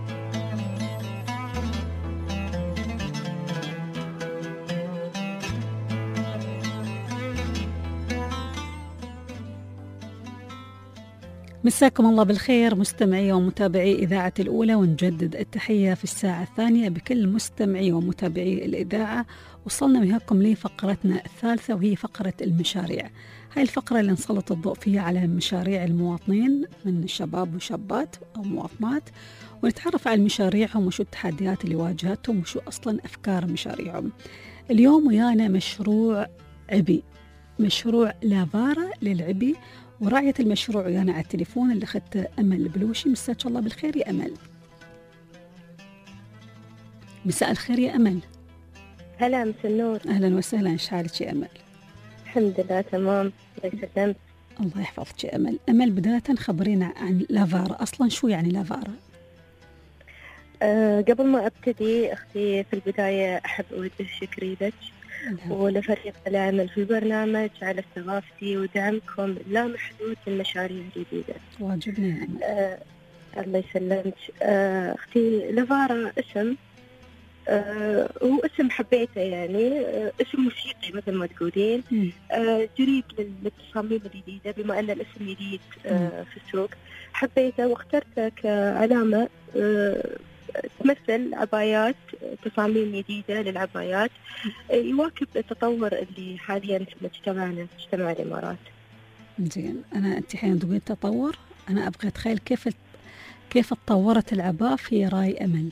مساكم الله بالخير مستمعي ومتابعي إذاعة الأولى، ونجدد التحية في الساعة الثانية بكل مستمعي ومتابعي الإذاعة. وصلنا وياكم لفقرتنا الثالثة وهي فقرة المشاريع. هاي الفقرة اللي نسلط الضوء فيها على مشاريع المواطنين من شباب وشابات أو مواطنات، ونتعرف على مشاريعهم وشو التحديات اللي واجهتهم وشو أصلا أفكار مشاريعهم. اليوم ويانا مشروع عبي، مشروع لافارا للعبي، وراعية المشروع ويانا على التليفون اللي أخذته أمل البلوشي. مساك الله بالخير يا أمل. مساء الخير يا أمل. هلا مساء النور. أهلا وسهلا، إيش حالك يا أمل؟ الحمد لله تمام، الله يسلمك. الله يحفظك يا أمل. أمل بداية خبرينا عن لافارا، أصلا شو يعني لافارا؟ أه قبل ما أبتدي أختي في البداية أحب أوجه شكري لك ولفريق العمل في البرنامج على استضافتي ودعمكم لا محدود للمشاريع الجديدة. واجبنا يا أمل. أه الله يسلمك. أه أختي لافارا اسم أه هو اسم حبيته، يعني أه اسم موسيقي مثل ما تقولين، أه جريب للتصاميم الجديدة بما أن الاسم جديد أه في السوق، حبيته واخترته كعلامة أه تمثل عبايات، تصاميم جديدة للعبايات يواكب التطور اللي حاليا في مجتمعنا، مجتمع الإمارات. زين، أنا أنت حين تقولين تطور، أنا أبغى أتخيل كيف كيف تطورت العباء في رأي أمل.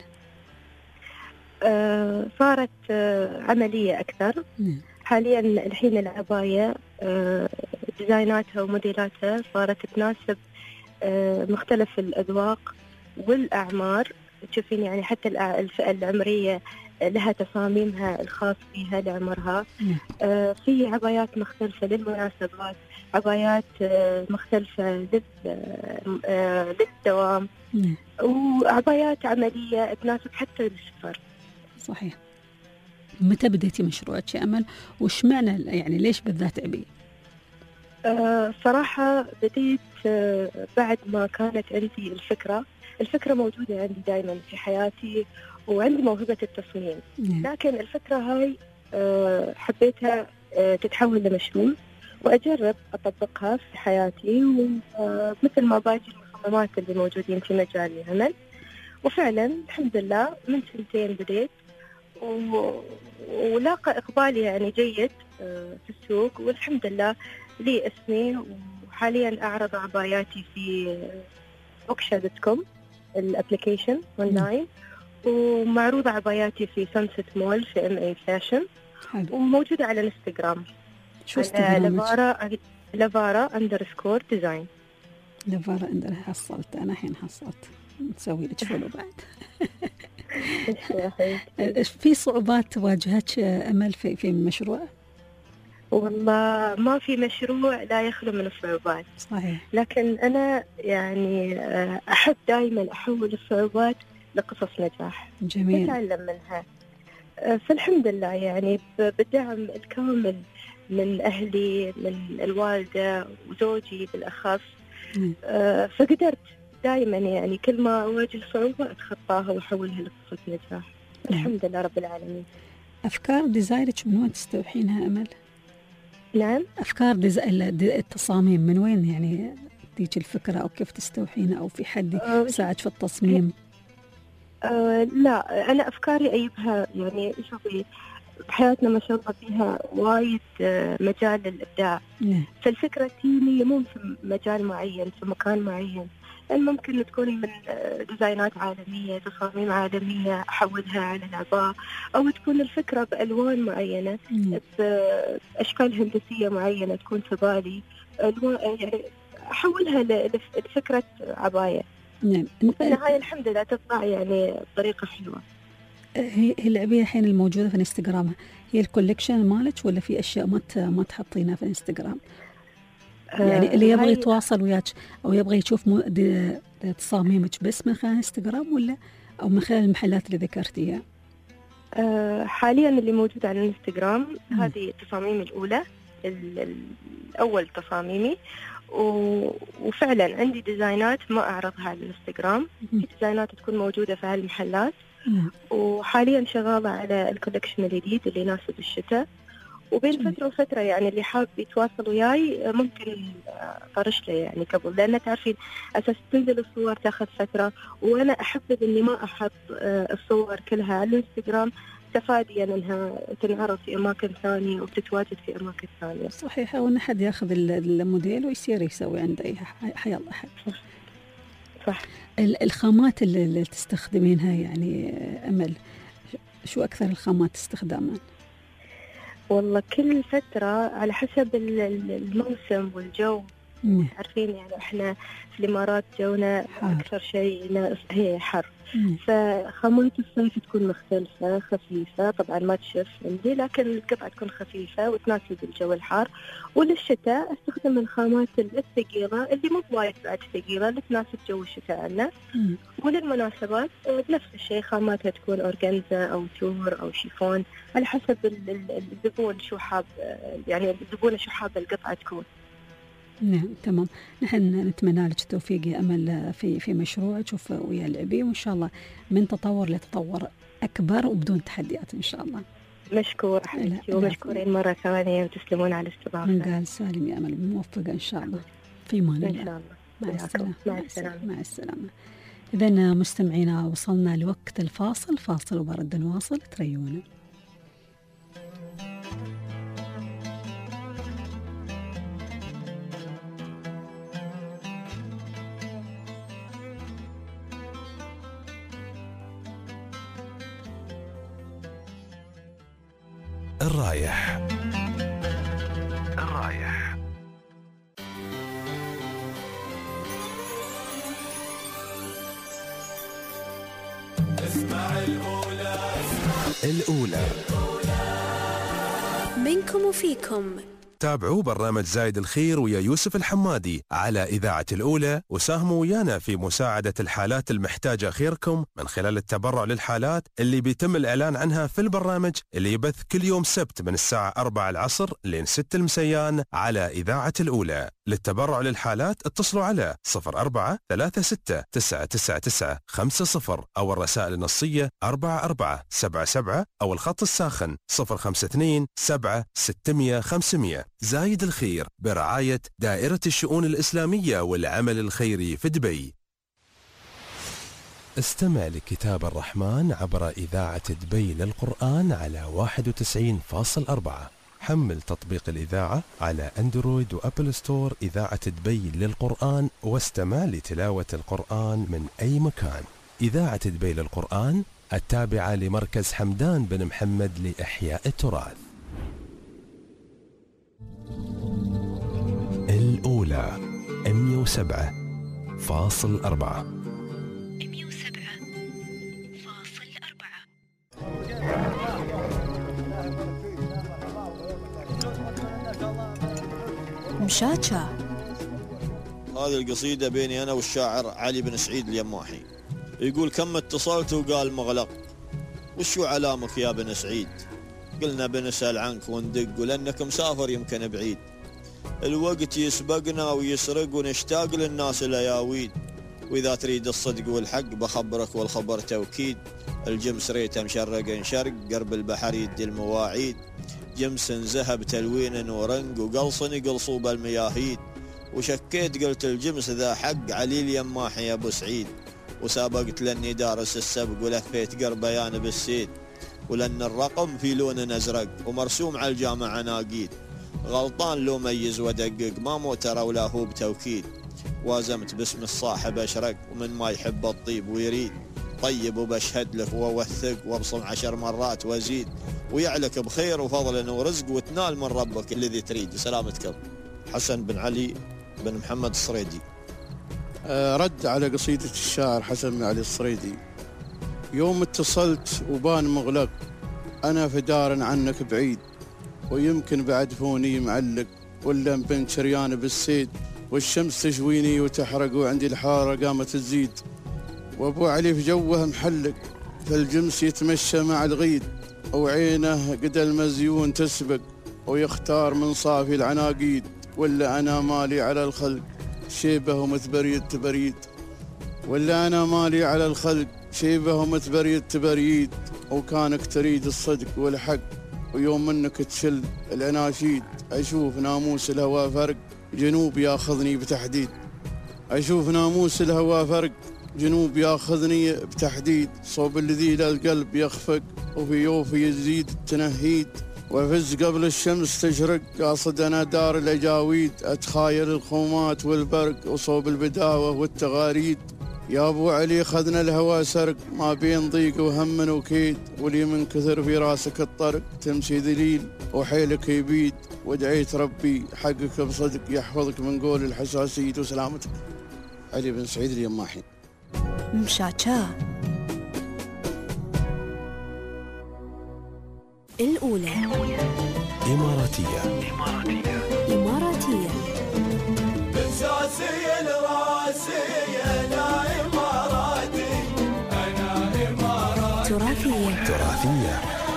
آه صارت آه عملية أكثر. م. حاليا الحين العباية آه ديزايناتها وموديلاتها صارت تناسب آه مختلف الأذواق والأعمار. تشوفين يعني حتى الفئة العمرية لها تصاميمها الخاص فيها لعمرها. آه في عبايات مختلفة للمناسبات، عبايات آه مختلفة لل آه للدوام، مم. وعبايات عملية تناسب حتى للسفر. صحيح. متى بديتي مشروعك يا أمل؟ وش معنى يعني ليش بالذات عبي؟ آه صراحة بديت آه بعد ما كانت عندي الفكرة الفكرة موجودة عندي دائما في حياتي، وعندي موهبة التصميم. مم. لكن الفكرة هاي أه حبيتها أه تتحول لمشروع وأجرب أطبقها في حياتي، ومثل ما باقي المصممات اللي موجودين في مجال العمل. وفعلا الحمد لله من سنتين بديت ولاقى إقبال يعني جيد أه في السوق، والحمد لله لي اسمي، وحاليا أعرض عباياتي في بوكشا دوت كوم الابليكيشن اونلاين، ومعروضة عباياتي في سانست مول في ام اي فاشن، وموجودة على الانستغرام. شو انستغرامك؟ لافارا لافارا اندرسكور ديزاين. لافارا اندر حصلت انا الحين حصلت نسوي لك فولو بعد. في صعوبات واجهتك أمل في في المشروع؟ والله ما في مشروع لا يخلو من الصعوبات. صحيح. لكن أنا يعني أحب دائما أحول الصعوبات لقصص نجاح. جميل. نتعلم منها. فالحمد لله يعني بالدعم الكامل من أهلي، من الوالدة وزوجي بالأخص، فقدرت دائما يعني كل ما أواجه صعوبة أتخطاها وأحولها لقصة نجاح. الحمد لله رب العالمين. أفكار ديزاينك من وين تستوحينها أمل؟ نعم. أفكار التصاميم من وين يعني تيجي الفكرة، أو كيف تستوحينها، أو في حد يساعد في التصميم؟ أه لا، أنا أفكاري أجيبها يعني شوفي بحياتنا ما شاء الله فيها وايد مجال للإبداع. نعم. فالفكرة تيني مو في مجال معين، في مكان معين. يعني ممكن تكون من ديزاينات عالمية، تصاميم عالمية أحولها على العباء، أو تكون الفكرة بألوان معينة، بأشكال هندسية معينة تكون في بالي، يعني أحولها لفكرة عباية. نعم. وفي النهاية الحمد لله تطلع يعني بطريقة حلوة. هي هي العبية الحين الموجودة في الانستغرام هي الكوليكشن مالك، ولا في أشياء ما ما تحطينها في الانستغرام؟ يعني اللي يبغى يتواصل وياك أو يبغى يشوف تصاميمك بس من خلال الانستغرام، ولا أو من خلال المحلات اللي ذكرتيها؟ أه حاليا اللي موجود على الانستغرام هذه التصاميم الأولى، الأول تصاميمي، وفعلا عندي ديزاينات ما أعرضها على الانستغرام، في ديزاينات تكون موجودة في هالمحلات. وحاليا شغالة على الكولكشن الجديد اللي يناسب الشتاء، وبين فترة وفترة يعني اللي حاب يتواصل وياي ممكن طرش له يعني قبل، لأن تعرفين أساس تنزل الصور تاخذ فترة، وأنا أحبذ إني ما أحط الصور كلها على الانستغرام تفاديا انها تنعرض في اماكن ثانيه وتتواجد في اماكن ثانيه. صحيح، او ان حد ياخذ الموديل ويصير يسوي عنده اي حي الله حد. صح. الخامات اللي تستخدمينها يعني أمل، شو أكثر الخامات استخداما؟ والله كل فترة على حسب الموسم والجو. مم. عارفين يعني احنا في الإمارات جونا حار. أكثر شيء هي حر، فخامات الصيف تكون مختلفة خفيفة، طبعا ما تشف عندي، لكن القطعة تكون خفيفة وتناسب الجو الحار. وللشتاء استخدم الخامات الثقيلة اللي مو وايد بعد ثقيلة، اللي تناسب جو الشتاء عنا. وللمناسبات بنفس الشيء خاماتها تكون أورغانزا أو تور أو شيفون، على حسب الزبون شو حاب، يعني الزبون شو حاب القطعة تكون. نعم تمام. نحن نتمنى لك التوفيق يا أمل في في مشروعك ويا العبي، وإن شاء الله من تطور لتطور أكبر وبدون تحديات إن شاء الله. مشكور حبيبتي، ومشكورين مرة ثانية، وتسلمون على الاستضافة. من قال سالم يا أمل، موفقة إن شاء الله. في مان إن شاء الله. مع السلامة. مع السلامة. مع السلامة. إذن مستمعينا وصلنا لوقت الفاصل، فاصل وبرد نواصل، تريونا. الرايح الرايح اسمع الأولى الأولى منكم وفيكم. تابعوا برنامج زايد الخير ويا يوسف الحمادي على إذاعة الأولى، وساهموا ويانا في مساعدة الحالات المحتاجة خيركم من خلال التبرع للحالات اللي بيتم الإعلان عنها في البرنامج اللي يبث كل يوم سبت من الساعة أربعة العصر لين ستة المسيان على إذاعة الأولى. للتبرع للحالات اتصلوا على صفر أربعة ثلاثة ستة تسعة تسعة تسعة خمسة صفر أو الرسائل النصية أربعة أربعة سبعة سبعة أو الخط الساخن صفر خمسة اثنين سبعة ستمية خمسمية. زايد الخير برعاية دائرة الشؤون الإسلامية والعمل الخيري في دبي. استمع لكتاب الرحمن عبر إذاعة دبي للقرآن على واحد وتسعين فاصلة أربعة. حمل تطبيق الإذاعة على أندرويد وأبل ستور إذاعة دبي للقرآن، واستمع لتلاوة القرآن من أي مكان. إذاعة دبي للقرآن التابعة لمركز حمدان بن محمد لإحياء التراث. الأولى مئة وسبعة فاصل أربعة. مئة وسبعة فاصل أربعة. مشاتشا. هذه القصيدة بيني أنا والشاعر علي بن سعيد اليماحي. يقول كم اتصلت وقال مغلق، وشو علامك يا بن سعيد؟ قلنا بنسأل عنك وندق ولأنك مسافر يمكن بعيد. الوقت يسبقنا ويسرق ونشتاق للناس الأياويد، وإذا تريد الصدق والحق بخبرك والخبر توكيد. الجمس ريته مشرق شرق قرب البحر يدي المواعيد، جمس ذهب تلوين ورنق وقلصن يقلصوا بالمياهيد. وشكيت قلت الجمس ذا حق علي اليماحي يا ابو سعيد، وسابقت لاني دارس السبق ولفيت قربيان بالسيد. ولان الرقم في لون ازرق ومرسوم على الجامعة ناقيد، غلطان لو ميز ودقق ما موتر ولا هو بتوكيد. وازمت باسم الصاحب اشرق ومن ما يحب الطيب ويريد. طيب وبشهد لك ووثق وابصم عشر مرات وازيد، ويعلك بخير وفضل ورزق وتنال من ربك الذي تريد. سلامتكم. حسن بن علي بن محمد الصريدي. آه رد على قصيدة الشاعر حسن بن علي الصريدي. يوم اتصلت وبان مغلق، أنا في دار عنك بعيد، ويمكن بعد فوني معلق، ولا بنت شريان بالسيد. والشمس تشويني وتحرق وعندي الحارة قامت تزيد، وابو علي في جوه محلق، فالجمس يتمشى مع الغيد، وعينه قد المزيون تسبق، ويختار من صافي العناقيد. ولا أنا مالي على الخلق شيبه ومتبريد تبريد، ولا أنا مالي على الخلق شيبه ومتبريد تبريد. وكانك تريد الصدق والحق، ويوم منك تشل العناشيد. أشوف ناموس الهوى فرق، جنوب ياخذني بتحديد. أشوف ناموس الهوى فرق، جنوب ياخذني بتحديد. صوب الذي للقلب يخفق، وفي يوفي يزيد التنهيد. وفز قبل الشمس تشرق، قاصد أنا دار الأجاويد. أتخايل الخومات والبرق، وصوب البداوة والتغاريد. يا أبو علي خذنا الهوى سرق، ما بين ضيق وهم وكيد. ولي من كثر في راسك الطرق، تمشي ذليل وحيلك يبيد. ودعيت ربي حقك بصدق يحفظك من قول الحساسيد وسلامتك. علي بن سعيد اليماحي. مشاتشا. الأولى إماراتية. إماراتية إماراتية بساسي الراسي أنا إماراتي، أنا إماراتي. تراثية. تراثية.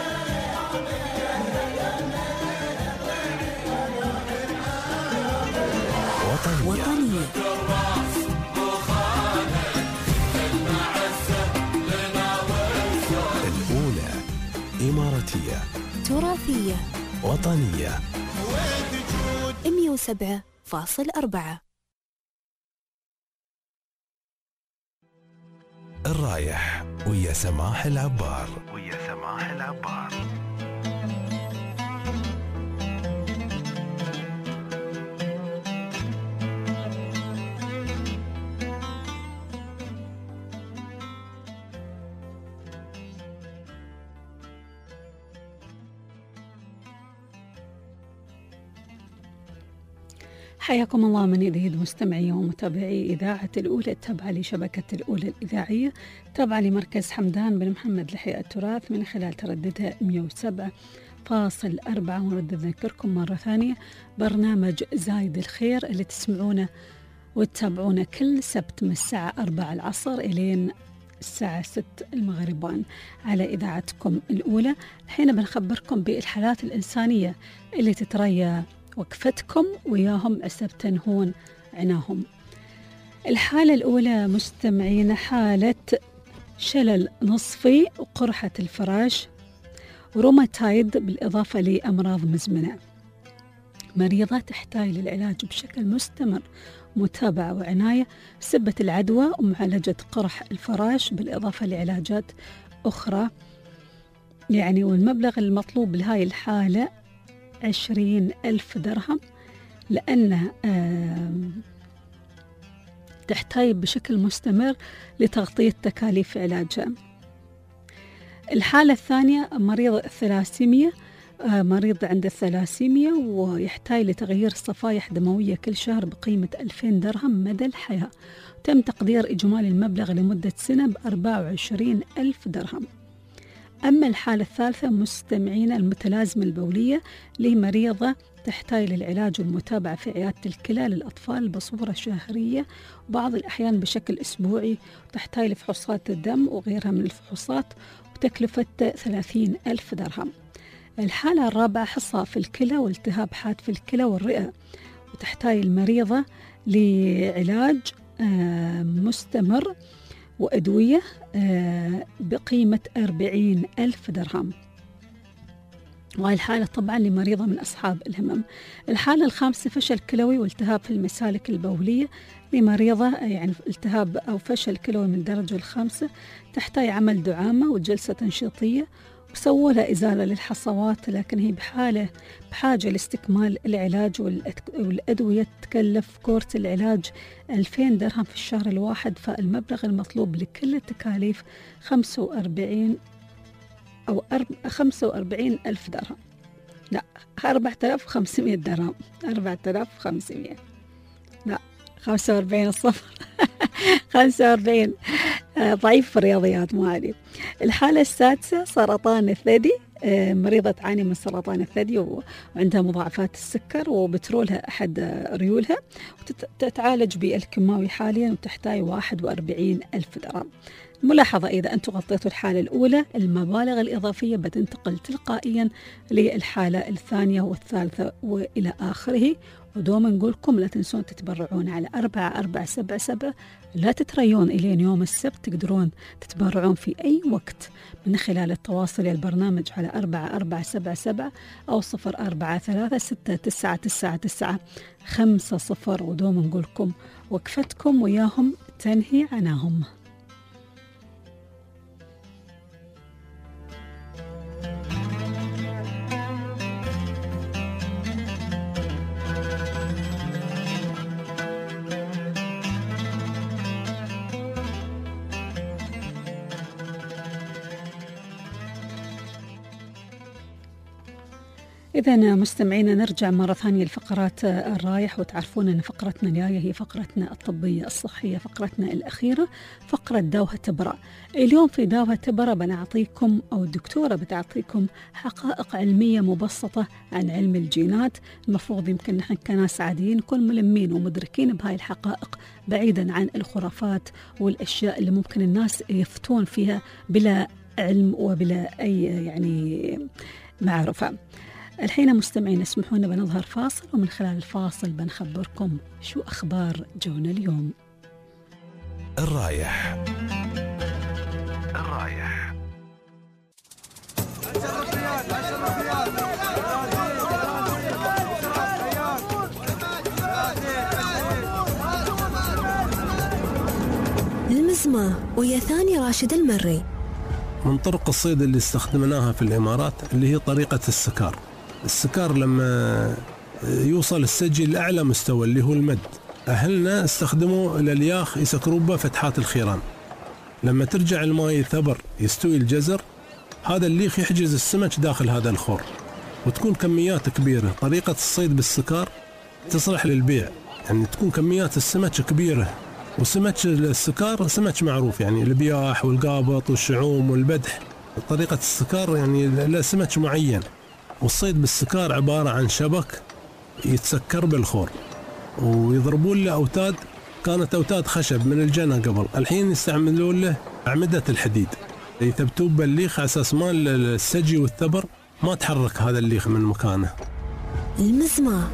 وطنية. وطنية. الأولى إماراتية. تراثية. وطنية. مية وسبعة فاصل أربعة. الرايح ويا سماح العبار. ويا سماح العبار. حياكم الله من جديد مستمعي ومتابعي إذاعة الأولى التابعة لشبكة الأولى الإذاعية، تابعة لمركز حمدان بن محمد لإحياء التراث من خلال ترددها مية وسبعة فاصل أربعة. ونرد نذكركم مرة ثانية برنامج زايد الخير اللي تسمعونه وتتابعونه كل سبت من الساعة أربعة العصر إلين الساعة ستة المغربان على إذاعتكم الأولى. الحين بنخبركم بالحالات الإنسانية اللي تتريى وقفتكم وياهم عسب تنهون عناهم. الحالة الأولى مستمعين حالة شلل نصفي وقرحة الفراش وروماتايد بالإضافة لأمراض مزمنة. مريضة تحتاج للعلاج بشكل مستمر، متابعة وعناية سبة العدوى ومعالجة قرح الفراش بالإضافة لعلاجات أخرى يعني. والمبلغ المطلوب لهاي الحالة عشرين ألف درهم، لأنها تحتاج بشكل مستمر لتغطية تكاليف علاجها. الحالة الثانية مريض الثلاسيميا، مريض عنده الثلاسيميا ويحتاج لتغيير صفائح دموية كل شهر بقيمة ألفين درهم مدى الحياة. تم تقدير إجمالي المبلغ لمدة سنة بأربعة وعشرين ألف درهم. أما الحالة الثالثة مستمعين المتلازمة البولية لمريضة تحتاج للعلاج والمتابعة في عيادة الكلى للأطفال بصورة شهرية وبعض الأحيان بشكل أسبوعي، وتحتاج لفحوصات الدم وغيرها من الفحوصات وتكلفة ثلاثين ألف درهم. الحالة الرابعة حصى في الكلى والتهاب حاد في الكلى والرئة، وتحتاج المريضة لعلاج مستمر وأدوية بقيمة أربعين ألف درهم. وهي الحالة طبعا لمريضة من أصحاب الهمم. الحالة الخامسة فشل كلوي والتهاب في المسالك البولية لمريضة يعني التهاب أو فشل كلوي من الدرجة الخامسة، تحتاج عمل دعامة وجلسة تنشيطية وسووا لها إزالة للحصوات، لكن هي بحالة بحاجة لاستكمال العلاج والأدوية. تكلف كورس العلاج ألفين درهم في الشهر الواحد، فالمبلغ المطلوب لكل التكاليف خمسة وأربعين أو خمسة وأربعين ألف درهم، لا أربعة آلاف وخمسمائة درهم، أربعة آلاف وخمسمائة، لا خمسة وأربعين الصفر خمسة وأربعين. ضعيف في الرياضيات ما علي. الحالة السادسة سرطان الثدي، مريضة تعاني من سرطان الثدي وعندها مضاعفات السكر وبترولها أحد ريولها، وتتعالج بالكيماوي حاليا وتحتاج واحد وأربعين ألف درهم. ملاحظة: إذا أنتم غطيتوا الحالة الأولى المبالغ الإضافية بتنتقل تلقائيا للحالة الثانية والثالثة وإلى آخره. ودوما نقولكم لا تنسون تتبرعون على أربعة أربعة سبعة سبعة، لا تتريون إلين يوم السبت، تقدرون تتبرعون في أي وقت من خلال التواصل البرنامج على أربعة أربعة سبعة سبعة أو صفر أربعة ثلاثة ستة تسعة تسعة تسعة خمسة صفر. ودوما نقولكم وقفتكم وياهم تنهي عناهم. إذا مستمعينا نرجع مرة ثانية لفقرات الرايح، وتعرفون أن فقرتنا الجاية هي فقرتنا الطبية الصحية، فقرتنا الأخيرة فقرة داوها تبرأ. اليوم في داوها تبرأ بنعطيكم أو الدكتورة بتعطيكم حقائق علمية مبسطة عن علم الجينات. المفروض يمكن نحن كناس عاديين نكون ملمين ومدركين بهاي الحقائق بعيدا عن الخرافات والأشياء اللي ممكن الناس يفتون فيها بلا علم وبلا أي يعني معرفة. الحين مستمعين اسمحونا بنظهر فاصل، ومن خلال الفاصل بنخبركم شو أخبار جونا اليوم. الرايح الرايح المزمة ويا ثاني راشد المري. من طرق الصيد اللي استخدمناها في الإمارات اللي هي طريقة السكار. السكار لما يوصل السجل لأعلى مستوى اللي هو المد، أهلنا استخدموا للياخ يسكروا به فتحات الخيران. لما ترجع الماء ثبر يستوي الجزر، هذا الليخ يحجز السمك داخل هذا الخور وتكون كميات كبيرة. طريقة الصيد بالسكار تصلح للبيع، يعني تكون كميات السمك كبيرة. وسمك السكار سمك معروف، يعني البياح والقابط والشعوم والبدح. طريقة السكار يعني لا سمك معين. والصيد بالسكار عبارة عن شبك يتسكر بالخور ويضربون له أوتاد، كانت أوتاد خشب من الجنة قبل، الحين يستعملون له أعمدة الحديد يثبتون بالليخ على أساس ما السجي والثبر ما تحرك هذا الليخ من مكانه. المزمة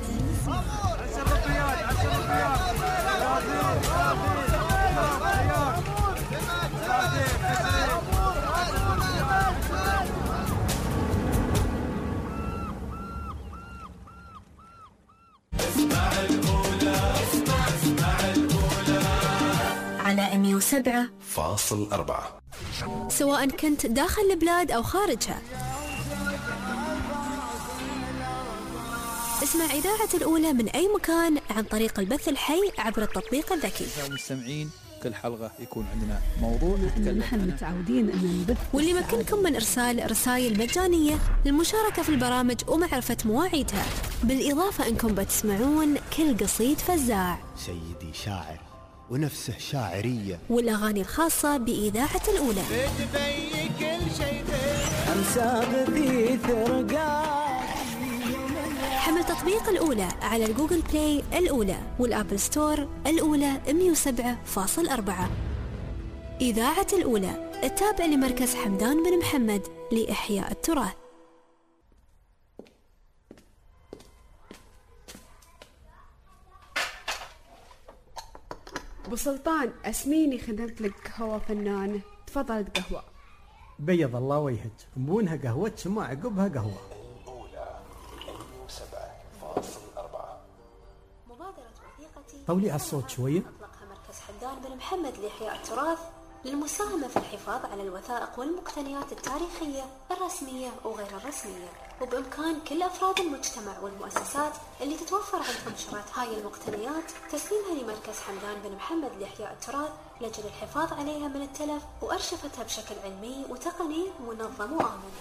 على مية وسبعة فاصل أربعة، سواء كنت داخل البلاد أو خارجها. اسمع إذاعة الأولى من أي مكان عن طريق البث الحي عبر التطبيق الذكي. المستمعين كل حلقة يكون عندنا موضوع نتكلم نحن متعودين أن نبث، واللي يمكنكم من إرسال رسائل مجانية للمشاركة في البرامج ومعرفة مواعيدها، بالإضافة أنكم بتسمعون كل قصيد فزاع، سيدي شاعر ونفسه شاعرية، والأغاني الخاصة بإذاعة الأولى. حمل تطبيق الأولى على الجوجل بلاي الأولى والآبل ستور الأولى مئة وسبعة فاصلة أربعة. إذاعة الأولى التابع لمركز حمدان بن محمد لإحياء التراث. أبو سلطان أسميني خدمت لك قهوة فنانة، تفضلت قهوة. بيض الله وجهك، مبونها قهوة ثم عقبها قهوة. الأولى مئة وسبعة فاصلة أربعة. مبادرة وثيقتي طولي على الصوت شوية. أطلقها مركز حمدان بن محمد لإحياء التراث للمساهمة في الحفاظ على الوثائق والمقتنيات التاريخية الرسمية وغير الرسمية، وبإمكان كل أفراد المجتمع والمؤسسات اللي تتوفر عندهم شرائط هاي المقتنيات تسليمها لمركز حمدان بن محمد لإحياء التراث لأجل الحفاظ عليها من التلف وأرشفتها بشكل علمي وتقني منظم وآمن.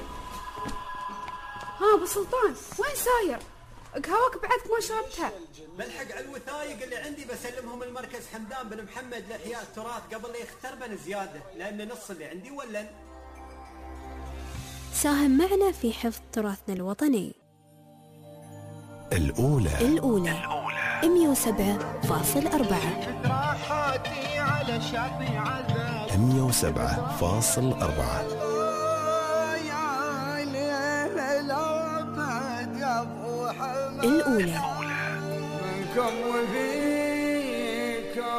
ها أبو سلطان وين ساير؟ قهوك بعدك ما شربتها. بلحق على الوثائق اللي عندي بسلمهم المركز حمدان بن محمد لإحياء التراث قبل لا يختربن زيادة، لأن نص اللي عندي ولن. ساهم معنا في حفظ تراثنا الوطني. الأولى الأولى مئة وسبعة فاصلة أربعة. مئة وسبعة فاصلة أربعة. الأولى منكم وفيكم.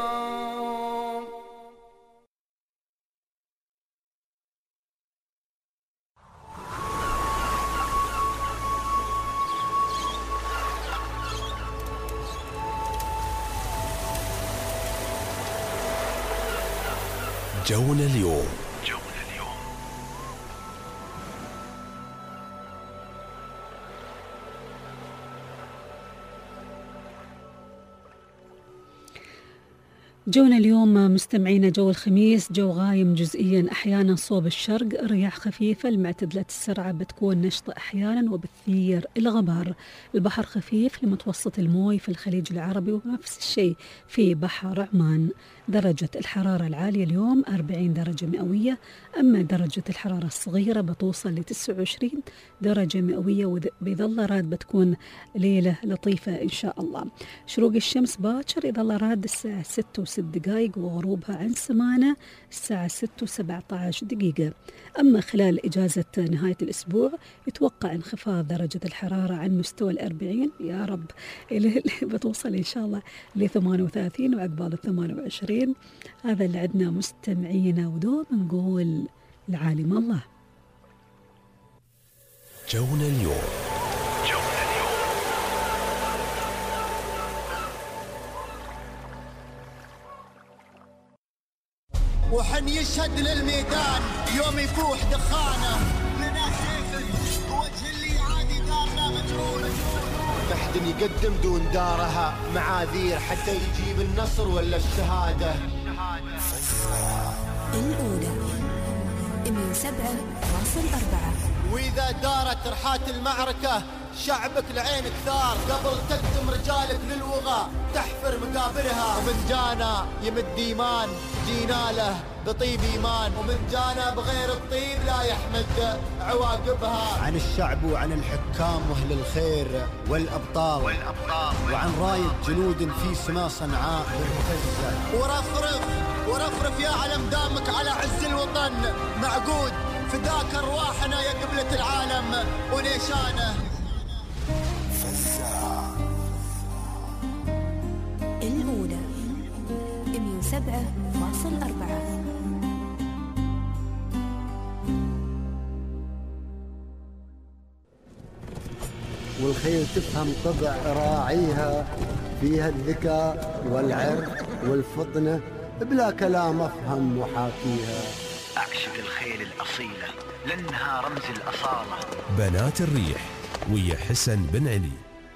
جونا اليوم. جونا اليوم مستمعينا جو الخميس، جو غايم جزئيا أحيانا صوب الشرق، رياح خفيفة المعتدلة السرعة بتكون نشطة أحيانا وبتثير الغبار. البحر خفيف لمتوسط الموي في الخليج العربي، ونفس الشيء في بحر عمان. درجة الحرارة العالية اليوم أربعين درجة مئوية، أما درجة الحرارة الصغيرة بتوصل ل تسعة وعشرين درجة مئوية، وبيظل راد بتكون ليلة لطيفة إن شاء الله. شروق الشمس باكر يظل راد الساعة ستة وست دقائق، وغروبها عن سمانة الساعة ستة وسبعة عشر دقيقة. أما خلال إجازة نهاية الأسبوع يتوقع انخفاض درجة الحرارة عن مستوى الأربعين يا رب اللي بتوصل إن شاء الله ل ثمانية وثلاثين وعقبال الثمانية وعشرين. هذا اللي عندنا مستمعينا، ودوم نقول العالم الله. جونا اليوم. وحن يشهد للميدان يوم يفوح دخانه لنا سيف وجه اللي عادي دارنا مجرون. تحت يقدم دون دارها معاذير حتى يجيب النصر ولا الشهادة. الأولى مئة وسبعة فاصلة أربعة. وإذا دارت رحات المعركة شعبك لعينك ثار، قبل تقدم رجالك للوغى تحفر مقابرها. ومن جانا يمد إيمان جينا له بطيب إيمان، ومن جانا بغير الطيب لا يحمد عواقبها. عن الشعب وعن الحكام واهل الخير والأبطال, والأبطال وعن راية جنود في سما صنعاء للمفزة. ورفرف ورفرف يا علم دامك على عز الوطن معقود، فداك أرواحنا يا قبلة العالم ونيشانه. الأولى مئة وسبعة فاصلة أربعة. والخيل تفهم طبع راعيها، فيها الذكاء والعرق والفطنة، بلا كلام أفهم وحاكيها. أعشق الخيل الأصيلة لأنها رمز الأصالة. بنات الريح ويا حسن بن علي.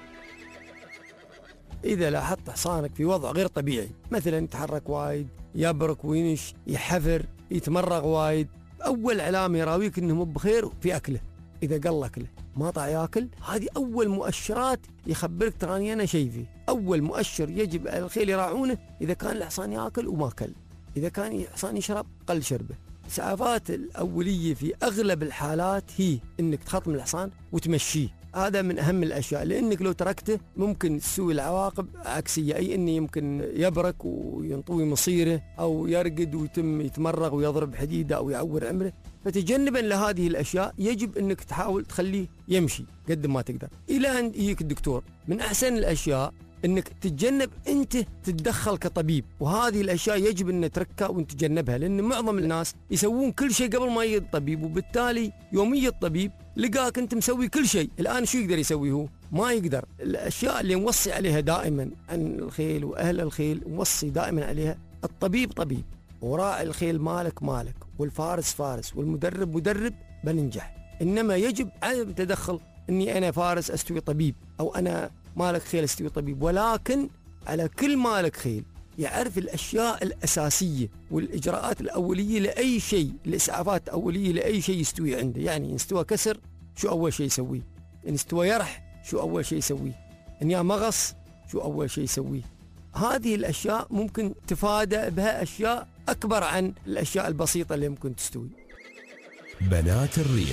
إذا لاحظت حصانك في وضع غير طبيعي، مثلا يتحرك وايد، يبرك وينش، يحفر، يتمرغ وايد، أول علامة يراويك إنه مو بخير في أكله. إذا قل أكله ما طع ياكل، هذه أول مؤشرات يخبرك تراني أنا شيء فيه. أول مؤشر يجب على الخيل يراعونه إذا كان الحصان ياكل وما كل، إذا كان الحصان يشرب قل شربه. الإسعافات الأولية في أغلب الحالات هي إنك تخطم الحصان وتمشيه هذا من أهم الأشياء، لأنك لو تركته ممكن تسوي العواقب عكسية، أي أنه يمكن يبرك وينطوي مصيره أو يرقد ويتم يتمرغ ويضرب حديدة أو يعور عمره. فتجنبا لهذه الأشياء يجب أنك تحاول تخليه يمشي قد ما تقدر إلى أن يجيك الدكتور. من أحسن الأشياء أنك تتجنب أنت تتدخل كطبيب، وهذه الأشياء يجب أن نتركها ونتجنبها، لأن معظم الناس يسوون كل شيء قبل ما يجي الطبيب، وبالتالي يوم يجي الطبيب لقاك أنت مسوي كل شيء. الآن شو يقدر يسوي هو؟ ما يقدر. الأشياء اللي نوصي عليها دائما عن الخيل وأهل الخيل، نوصي دائما عليها الطبيب طبيب، وراعي الخيل مالك مالك، والفارس فارس، والمدرب مدرب، بننجح. إنما يجب عدم تدخل أني أنا فارس أستوي طبيب، أو أنا مالك خيل استوي طبيب، ولكن على كل مالك خيل يعرف الأشياء الأساسية والإجراءات الأولية لأي شيء، الإسعافات الأولية لأي شيء يستوي عنده. يعني إن استوى كسر شو أول شيء يسويه، إن استوى يرح شو أول شيء يسويه، إن يا مغص شو أول شيء يسويه. هذه الأشياء ممكن تفادى بها أشياء أكبر عن الأشياء البسيطة اللي ممكن تستوي. بنات الريح.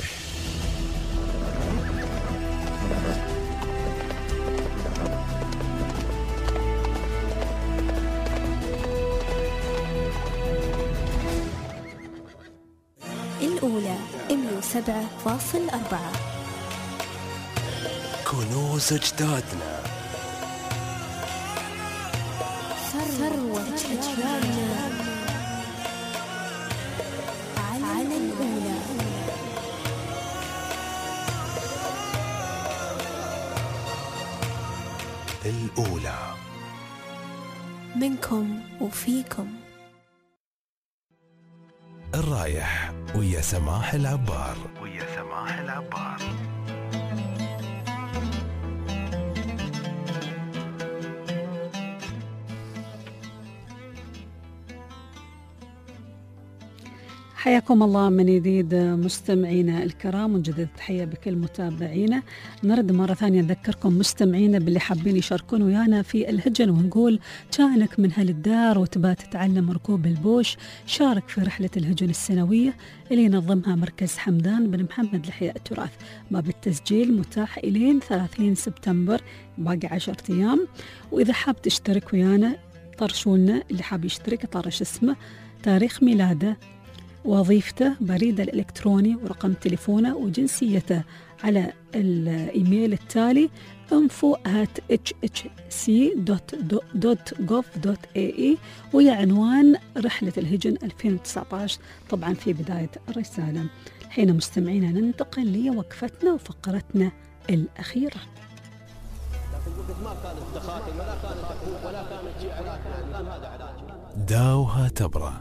الأولى مئة وسبعة فاصلة أربعة. كنوز أجدادنا، ثروة أجيالنا، على الأولى. الأولى منكم وفيكم. الرايح ويا سماح العبار. ويا سماح العبار. حياكم الله من جديد مستمعينا الكرام، ونجدد تحية بكل متابعينا. نرد مرة ثانية نذكركم مستمعينا باللي حابين يشاركون ويانا في الهجن، ونقول كانك من أهل الدار وتبى تتعلم ركوب البوش، شارك في رحلة الهجن السنوية اللي ينظمها مركز حمدان بن محمد لإحياء التراث. باب التسجيل متاح إلين ثلاثين سبتمبر، باقي عشرة أيام. وإذا حاب تشترك ويانا طرشولنا، اللي حاب يشترك طرش اسمه، تاريخ ميلاده، وظيفته، بريده الإلكتروني، ورقم تليفونه، وجنسيته على الإيميل التالي info at h h c dot gov dot a e، ويا عنوان رحلة الهجن ألفين وتسعة عشر، طبعا في بداية الرسالة. الحين مستمعينا ننتقل لوقفتنا وفقرتنا الأخيرة. داوها تبرة.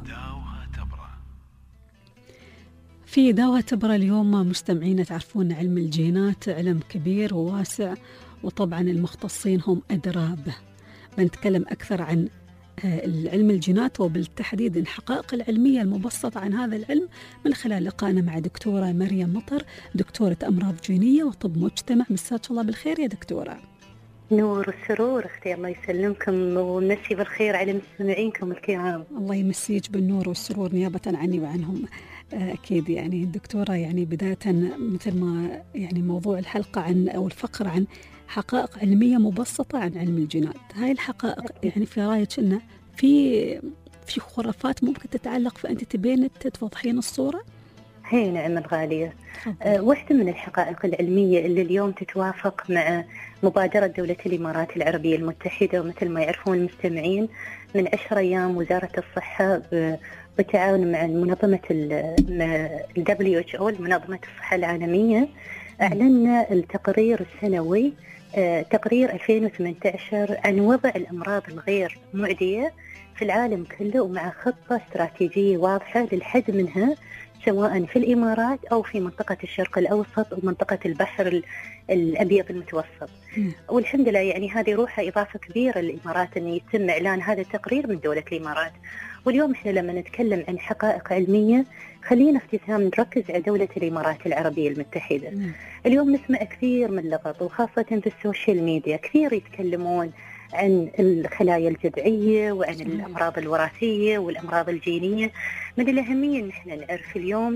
في داوها تبرة اليوم مستمعين تعرفون علم الجينات علم كبير وواسع، وطبعا المختصين هم أدرى به. بنتكلم أكثر عن العلم الجينات، وبالتحديد الحقائق العلمية المبسطة عن هذا العلم من خلال لقائنا مع دكتورة مريم مطر، دكتورة أمراض جينية وطب مجتمع. مساك الله بالخير يا دكتورة. نور والسرور اختي، الله يسلمكم ومسي بالخير على مستمعينكم الكرام. الله يمسيك بالنور والسرور نيابة عني وعنهم. أكيد يعني الدكتورة، يعني بداية مثل ما يعني موضوع الحلقة عن أو الفقرة عن حقائق علمية مبسطة عن علم الجينات. هاي الحقائق يعني في رأيك إنه في في خرافات ممكن تتعلق، فأنت تبين توضحين الصورة؟ هي نعم الغالية. أه واحدة من الحقائق العلمية اللي اليوم تتوافق مع مبادرة دولة الإمارات العربية المتحدة، ومثل ما يعرفون المستمعين من عشر أيام وزارة الصحة بالتعاون مع منظمة ال دبليو إتش أو منظمة الصحة العالمية أعلنا التقرير السنوي أه تقرير ألفين وثمانية عشر عن وضع الأمراض الغير معدية في العالم كله، ومع خطة استراتيجية واضحة للحد منها سواء في الإمارات أو في منطقة الشرق الأوسط ومنطقة البحر الأبيض المتوسط. والحمد لله يعني هذه روحها إضافة كبيرة للإمارات أن يتم إعلان هذا التقرير من دولة الإمارات. واليوم إحنا لما نتكلم عن حقائق علمية خلينا اختتام نركز على دولة الإمارات العربية المتحدة. اليوم نسمع كثير من اللغط، وخاصة في السوشيال ميديا كثير يتكلمون عن الخلايا الجذعية وعن الأمراض الوراثية والأمراض الجينية. من الأهمية أن احنا نعرف اليوم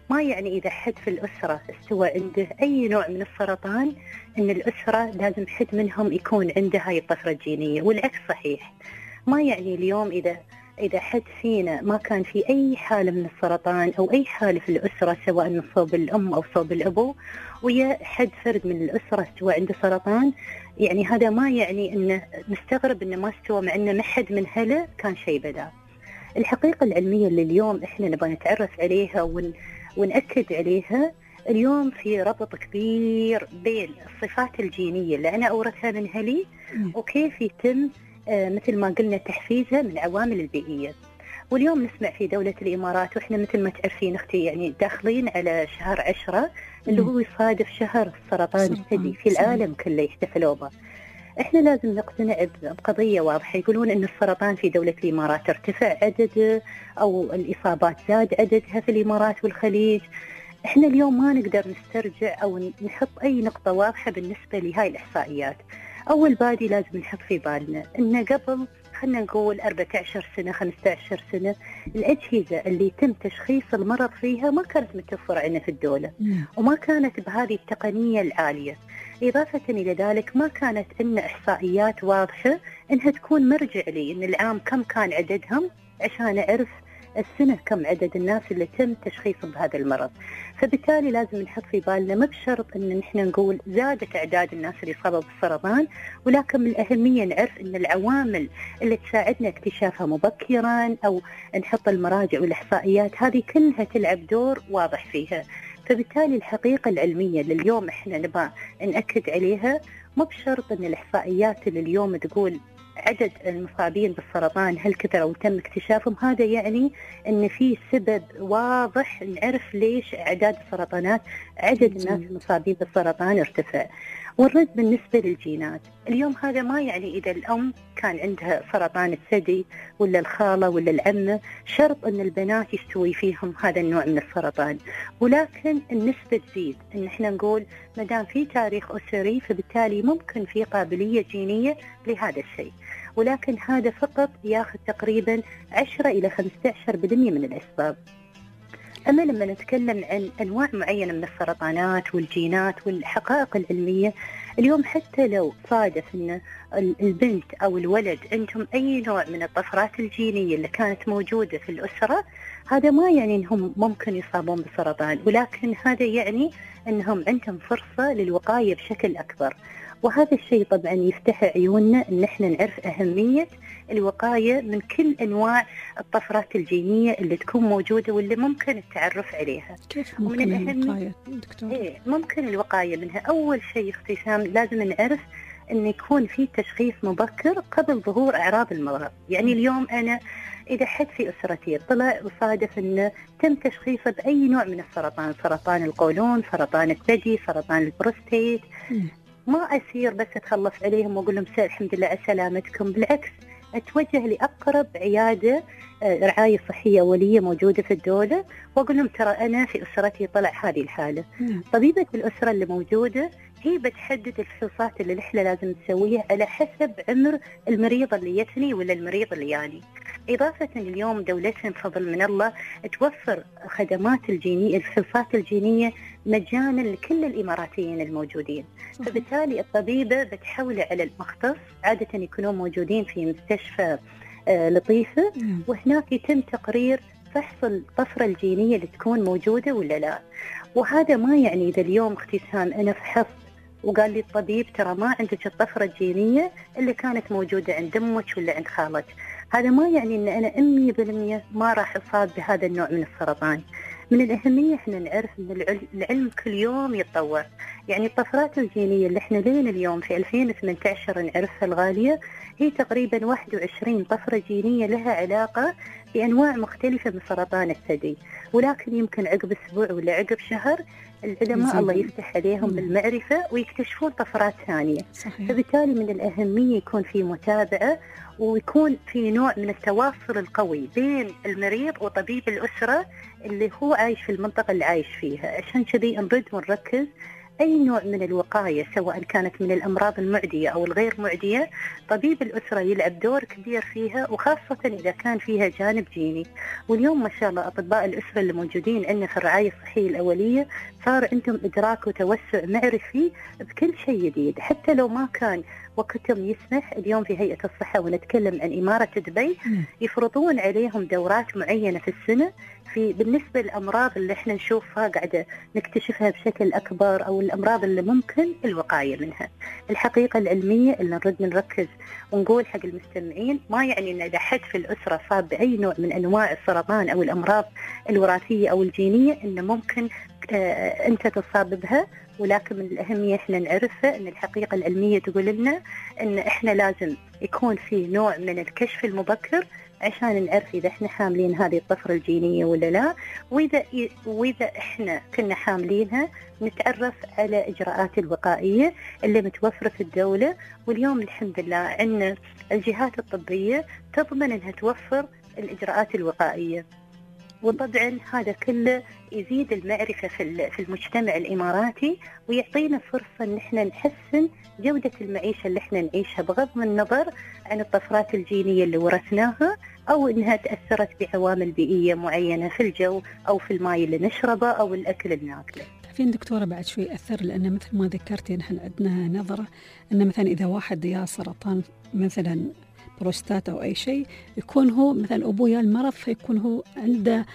ما يعني إذا حد في الأسرة استوى عنده أي نوع من السرطان إن الأسرة لازم حد منهم يكون عنده هاي الطفرة الجينية، والعكس صحيح. ما يعني اليوم إذا إذا حد فينا ما كان في أي حالة من السرطان أو أي حالة في الأسرة سواء من صوب الأم أو صوب الأبو ويا حد فرد من الأسرة استوى عنده سرطان، يعني هذا ما يعني إنه نستغرب إنه ما استوى، مع إنه ما حد من هلا كان شيء بدا. الحقيقة العلمية اللي اليوم إحنا نبغى نتعرف عليها ون ونأكد عليها، اليوم في ربط كبير بين الصفات الجينية اللي أنا أورثها من أهلي وكيف يتم آه مثل ما قلنا تحفيزها من العوامل البيئية. واليوم نسمع في دولة الإمارات، وإحنا مثل ما تعرفين أختي يعني داخلين على شهر عشرة اللي هو يصادف شهر السرطان الثدي في العالم كله يحتفلوا به. إحنا لازم نقتنع بقضية واضحة، يقولون إن السرطان في دولة الإمارات ارتفع عدده أو الإصابات زاد عددها في الإمارات والخليج. إحنا اليوم ما نقدر نسترجع أو نحط أي نقطة واضحة بالنسبة لهاي الإحصائيات. أول بادي لازم نحط في بالنا إن قبل خلنا نقول أربعة عشر سنة خمسة عشر سنة الأجهزة اللي يتم تشخيص المرض فيها ما كانت متوفرة عندنا في الدولة وما كانت بهذه التقنية العالية. إضافة إلى ذلك ما كانت عندنا إحصائيات واضحة إنها تكون مرجع لي إن العام كم كان عددهم عشان أعرف السنة كم عدد الناس اللي تم تشخيصهم بهذا المرض. فبالتالي لازم نحط في بالنا ما بشرط إن نحن نقول زادت أعداد الناس اللي صابوا بالسرطان، ولكن من الأهمية نعرف إن العوامل اللي تساعدنا اكتشافها مبكرا أو نحط المراجع والإحصائيات هذه كلها تلعب دور واضح فيها. فبالتالي الحقيقة العلمية اللي اليوم إحنا نبغى نأكد عليها ما بشرط إن الإحصائيات اللي اليوم تقول عدد المصابين بالسرطان هل كثر أو تم اكتشافهم، هذا يعني أن في سبب واضح نعرف ليش أعداد السرطانات عدد الناس المصابين بالسرطان ارتفع. والرد بالنسبة للجينات اليوم هذا ما يعني إذا الأم كان عندها سرطان الثدي ولا الخالة ولا العمة شرط أن البنات يستوي فيهم هذا النوع من السرطان، ولكن النسبة تزيد إن إحنا نقول مدام في تاريخ أسري فبالتالي ممكن في قابلية جينية لهذا الشيء، ولكن هذا فقط ياخذ تقريبا عشرة إلى خمسة عشر بالمئة من الأسباب. أما لما نتكلم عن أنواع معينة من السرطانات والجينات والحقائق العلمية اليوم حتى لو صادف أن البنت أو الولد عندهم أي نوع من الطفرات الجينية اللي كانت موجودة في الأسرة هذا ما يعني أنهم ممكن يصابون بسرطان، ولكن هذا يعني أنهم عندهم فرصة للوقاية بشكل أكبر. وهذا الشيء طبعا يفتح عيوننا أن احنا نعرف أهمية الوقاية من كل أنواع الطفرات الجينية اللي تكون موجودة واللي ممكن التعرف عليها. كيف ممكن الوقاية دكتور؟ إيه ممكن الوقاية منها. أول شيء اختي سام لازم نعرف أن يكون في تشخيص مبكر قبل ظهور أعراض المرض. يعني اليوم أنا إذا حد في أسرتي طلع وصادف أنه تم تشخيصه بأي نوع من السرطان، سرطان القولون، سرطان الثدي، سرطان البروستيت، ما أسير بس أتخلص عليهم وأقول لهم الحمد لله على سلامتكم، بالعكس أتوجه لأقرب عيادة رعاية صحية أولية موجودة في الدولة وأقول لهم ترى أنا في أسرتي طلع هذه الحالة. طبيبة الأسرة اللي موجودة هي بتحدد الفحوصات اللي نحن لازم نسويها على حسب عمر المريض اللي يتني ولا المريض اللي يعني. إضافة اليوم دولتنا بفضل من الله توفر خدمات الجينية الفحوصات الجينية مجانا لكل الإماراتيين الموجودين. فبالتالي الطبيبة بتحول على المختص، عادة يكونون موجودين في مستشفى آه لطيفة وهناك يتم تقرير فحص الطفرة الجينية اللي تكون موجودة ولا لا. وهذا ما يعني إذا اليوم اختي سام أنا فحصت وقال لي الطبيب ترى ما عندك الطفرة الجينية اللي كانت موجودة عند أمك ولا عند خالك، هذا ما يعني أن أنا مية بالمية ما راح أصاب بهذا النوع من السرطان. من الأهمية إحنا نعرف أن العلم كل يوم يتطور. يعني الطفرات الجينية اللي إحنا لين اليوم في ألفين وثمانية عشر نعرفها الغالية هي تقريبا واحد وعشرين طفرة جينية لها علاقة بأنواع مختلفة من سرطان الثدي، ولكن يمكن عقب أسبوع ولا عقب شهر العلماء الله يفتح عليهم بالمعرفة ويكتشفون طفرات ثانية. صحيح. فبالتالي من الأهمية يكون في متابعة ويكون في نوع من التواصل القوي بين المريض وطبيب الأسرة اللي هو عايش في المنطقة اللي عايش فيها. عشان كذي نرد ونركز أي نوع من الوقاية سواء كانت من الأمراض المعدية أو الغير معدية، طبيب الأسرة يلعب دور كبير فيها، وخاصة إذا كان فيها جانب جيني. واليوم ما شاء الله أطباء الأسرة اللي موجودين عندنا في الرعاية الصحية الأولية صار عندهم إدراك وتوسع معرفي بكل شيء جديد، حتى لو ما كان وقتهم يسمح. اليوم في هيئة الصحة ونتكلم عن إمارة دبي يفرضون عليهم دورات معينة في السنة في بالنسبة للأمراض اللي احنا نشوفها قاعدة نكتشفها بشكل أكبر، أو الأمراض اللي ممكن الوقاية منها. الحقيقة العلمية اللي نرد نركز ونقول حق المستمعين، ما يعني أن إذا حد في الأسرة صاب بأي نوع من أنواع السرطان أو الأمراض الوراثية أو الجينية إنه ممكن آه أنت تصاب بها، ولكن من الأهمية إحنا نعرفها أن الحقيقة العلمية تقول لنا أن إحنا لازم يكون في نوع من الكشف المبكر عشان نعرف إذا إحنا حاملين هذه الطفرة الجينية ولا لا، وإذا وإذا إحنا كنا حاملينها نتعرف على إجراءات الوقائية اللي متوفرة في الدولة. واليوم الحمد لله عندنا الجهات الطبية تضمن أنها توفر الإجراءات الوقائية، وطبعا هذا كله يزيد المعرفة في في المجتمع الإماراتي، ويعطينا فرصة إن إحنا نحسن جودة المعيشة اللي إحنا نعيشها، بغض النظر عن الطفرات الجينية اللي ورثناها أو إنها تأثرت بعوامل بيئية معينة في الجو أو في الماء اللي نشربه أو الأكل اللي ناكله. تعرفين دكتورة بعد شوي أثر، لأن مثل ما ذكرتي نحن عندنا نظرة أن مثلا إذا واحد يا سرطان مثلا بروستات أو أي شيء، يكون هو مثلا أبويا المرض، فيكون هو عنده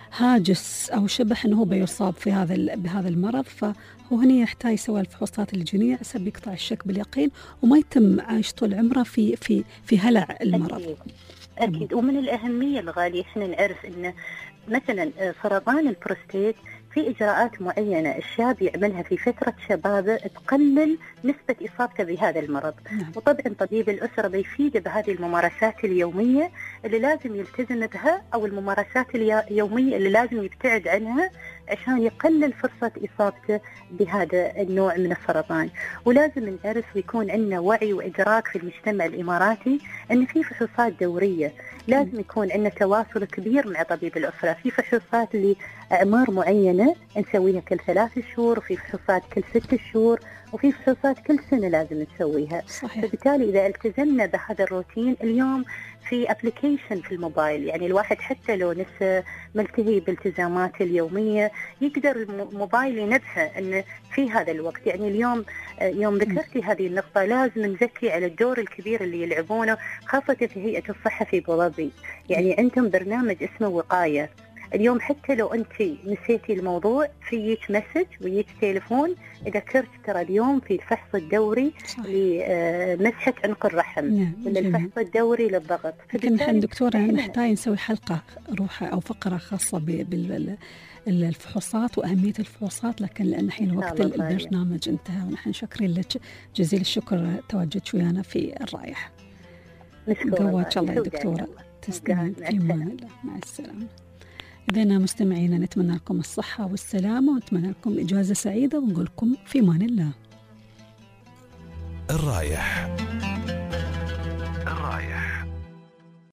هاجس أو شبح أنه هو بيصاب في هذا بهذا المرض، فهو هنا يحتاج يسوي الفحوصات الجينية حسب يقطع الشك باليقين، وما يتم عايش طول عمره في في في هلع المرض. أكيد, أكيد. ومن الأهمية الغالية إحنا نعرف إن مثلا سرطان البروستات في إجراءات معينة الشاب يعملها في فترة شبابه تقلل نسبة إصابته بهذا المرض. نعم. وطبعا طبيب الأسرة بيفيده بهذه الممارسات اليومية اللي لازم يلتزم بها، أو الممارسات اليومية اللي لازم يبتعد عنها عشان يقلل فرصة إصابته بهذا النوع من السرطان. ولازم نعرف ويكون عندنا وعي وإدراك في المجتمع الإماراتي أن في فحوصات دورية، لازم يكون عندنا تواصل كبير مع طبيب الأسرة. في فحوصات لأعمار معينة نسويها كل ثلاث شهور، وفي فحوصات كل ست شهور، وفي فحوصات كل سنة لازم نسويها. صحيح. فبالتالي إذا التزمنا بهذا الروتين، اليوم في أبليكيشن في الموبايل، يعني الواحد حتى لو نسى ملتهي بالتزاماته اليومية يقدر الموبايل ينبهه أن في هذا الوقت. يعني اليوم يوم ذكرتي هذه النقطة لازم نزكي على الدور الكبير اللي يلعبونه، خاصة في هيئة الصحة في أبوظبي. يعني عندهم برنامج اسمه وقاية. اليوم حتى لو أنت نسيتي الموضوع في مسج ويجيك تليفون ذكرت ترى اليوم في الفحص الدوري لمسحة عنق الرحم، نعم. ولا الفحص الدوري للضغط. لكن دكتورة نحتاج نسوي حلقة روحة أو فقرة خاصة بالفحوصات وأهمية الفحوصات، لكن لأن الحين وقت البرنامج انتهى، ونحن شاكرين لك جزيل الشكر تواجدك ويانا في الرائحة. قواك الله يا دكتورة، تسلمين، في أمان الله، مع السلامة. إذن مستمعينا نتمنى لكم الصحة والسلامة، ونتمنى لكم إجازة سعيدة، ونقول لكم في أمان الله. الرايح الرايح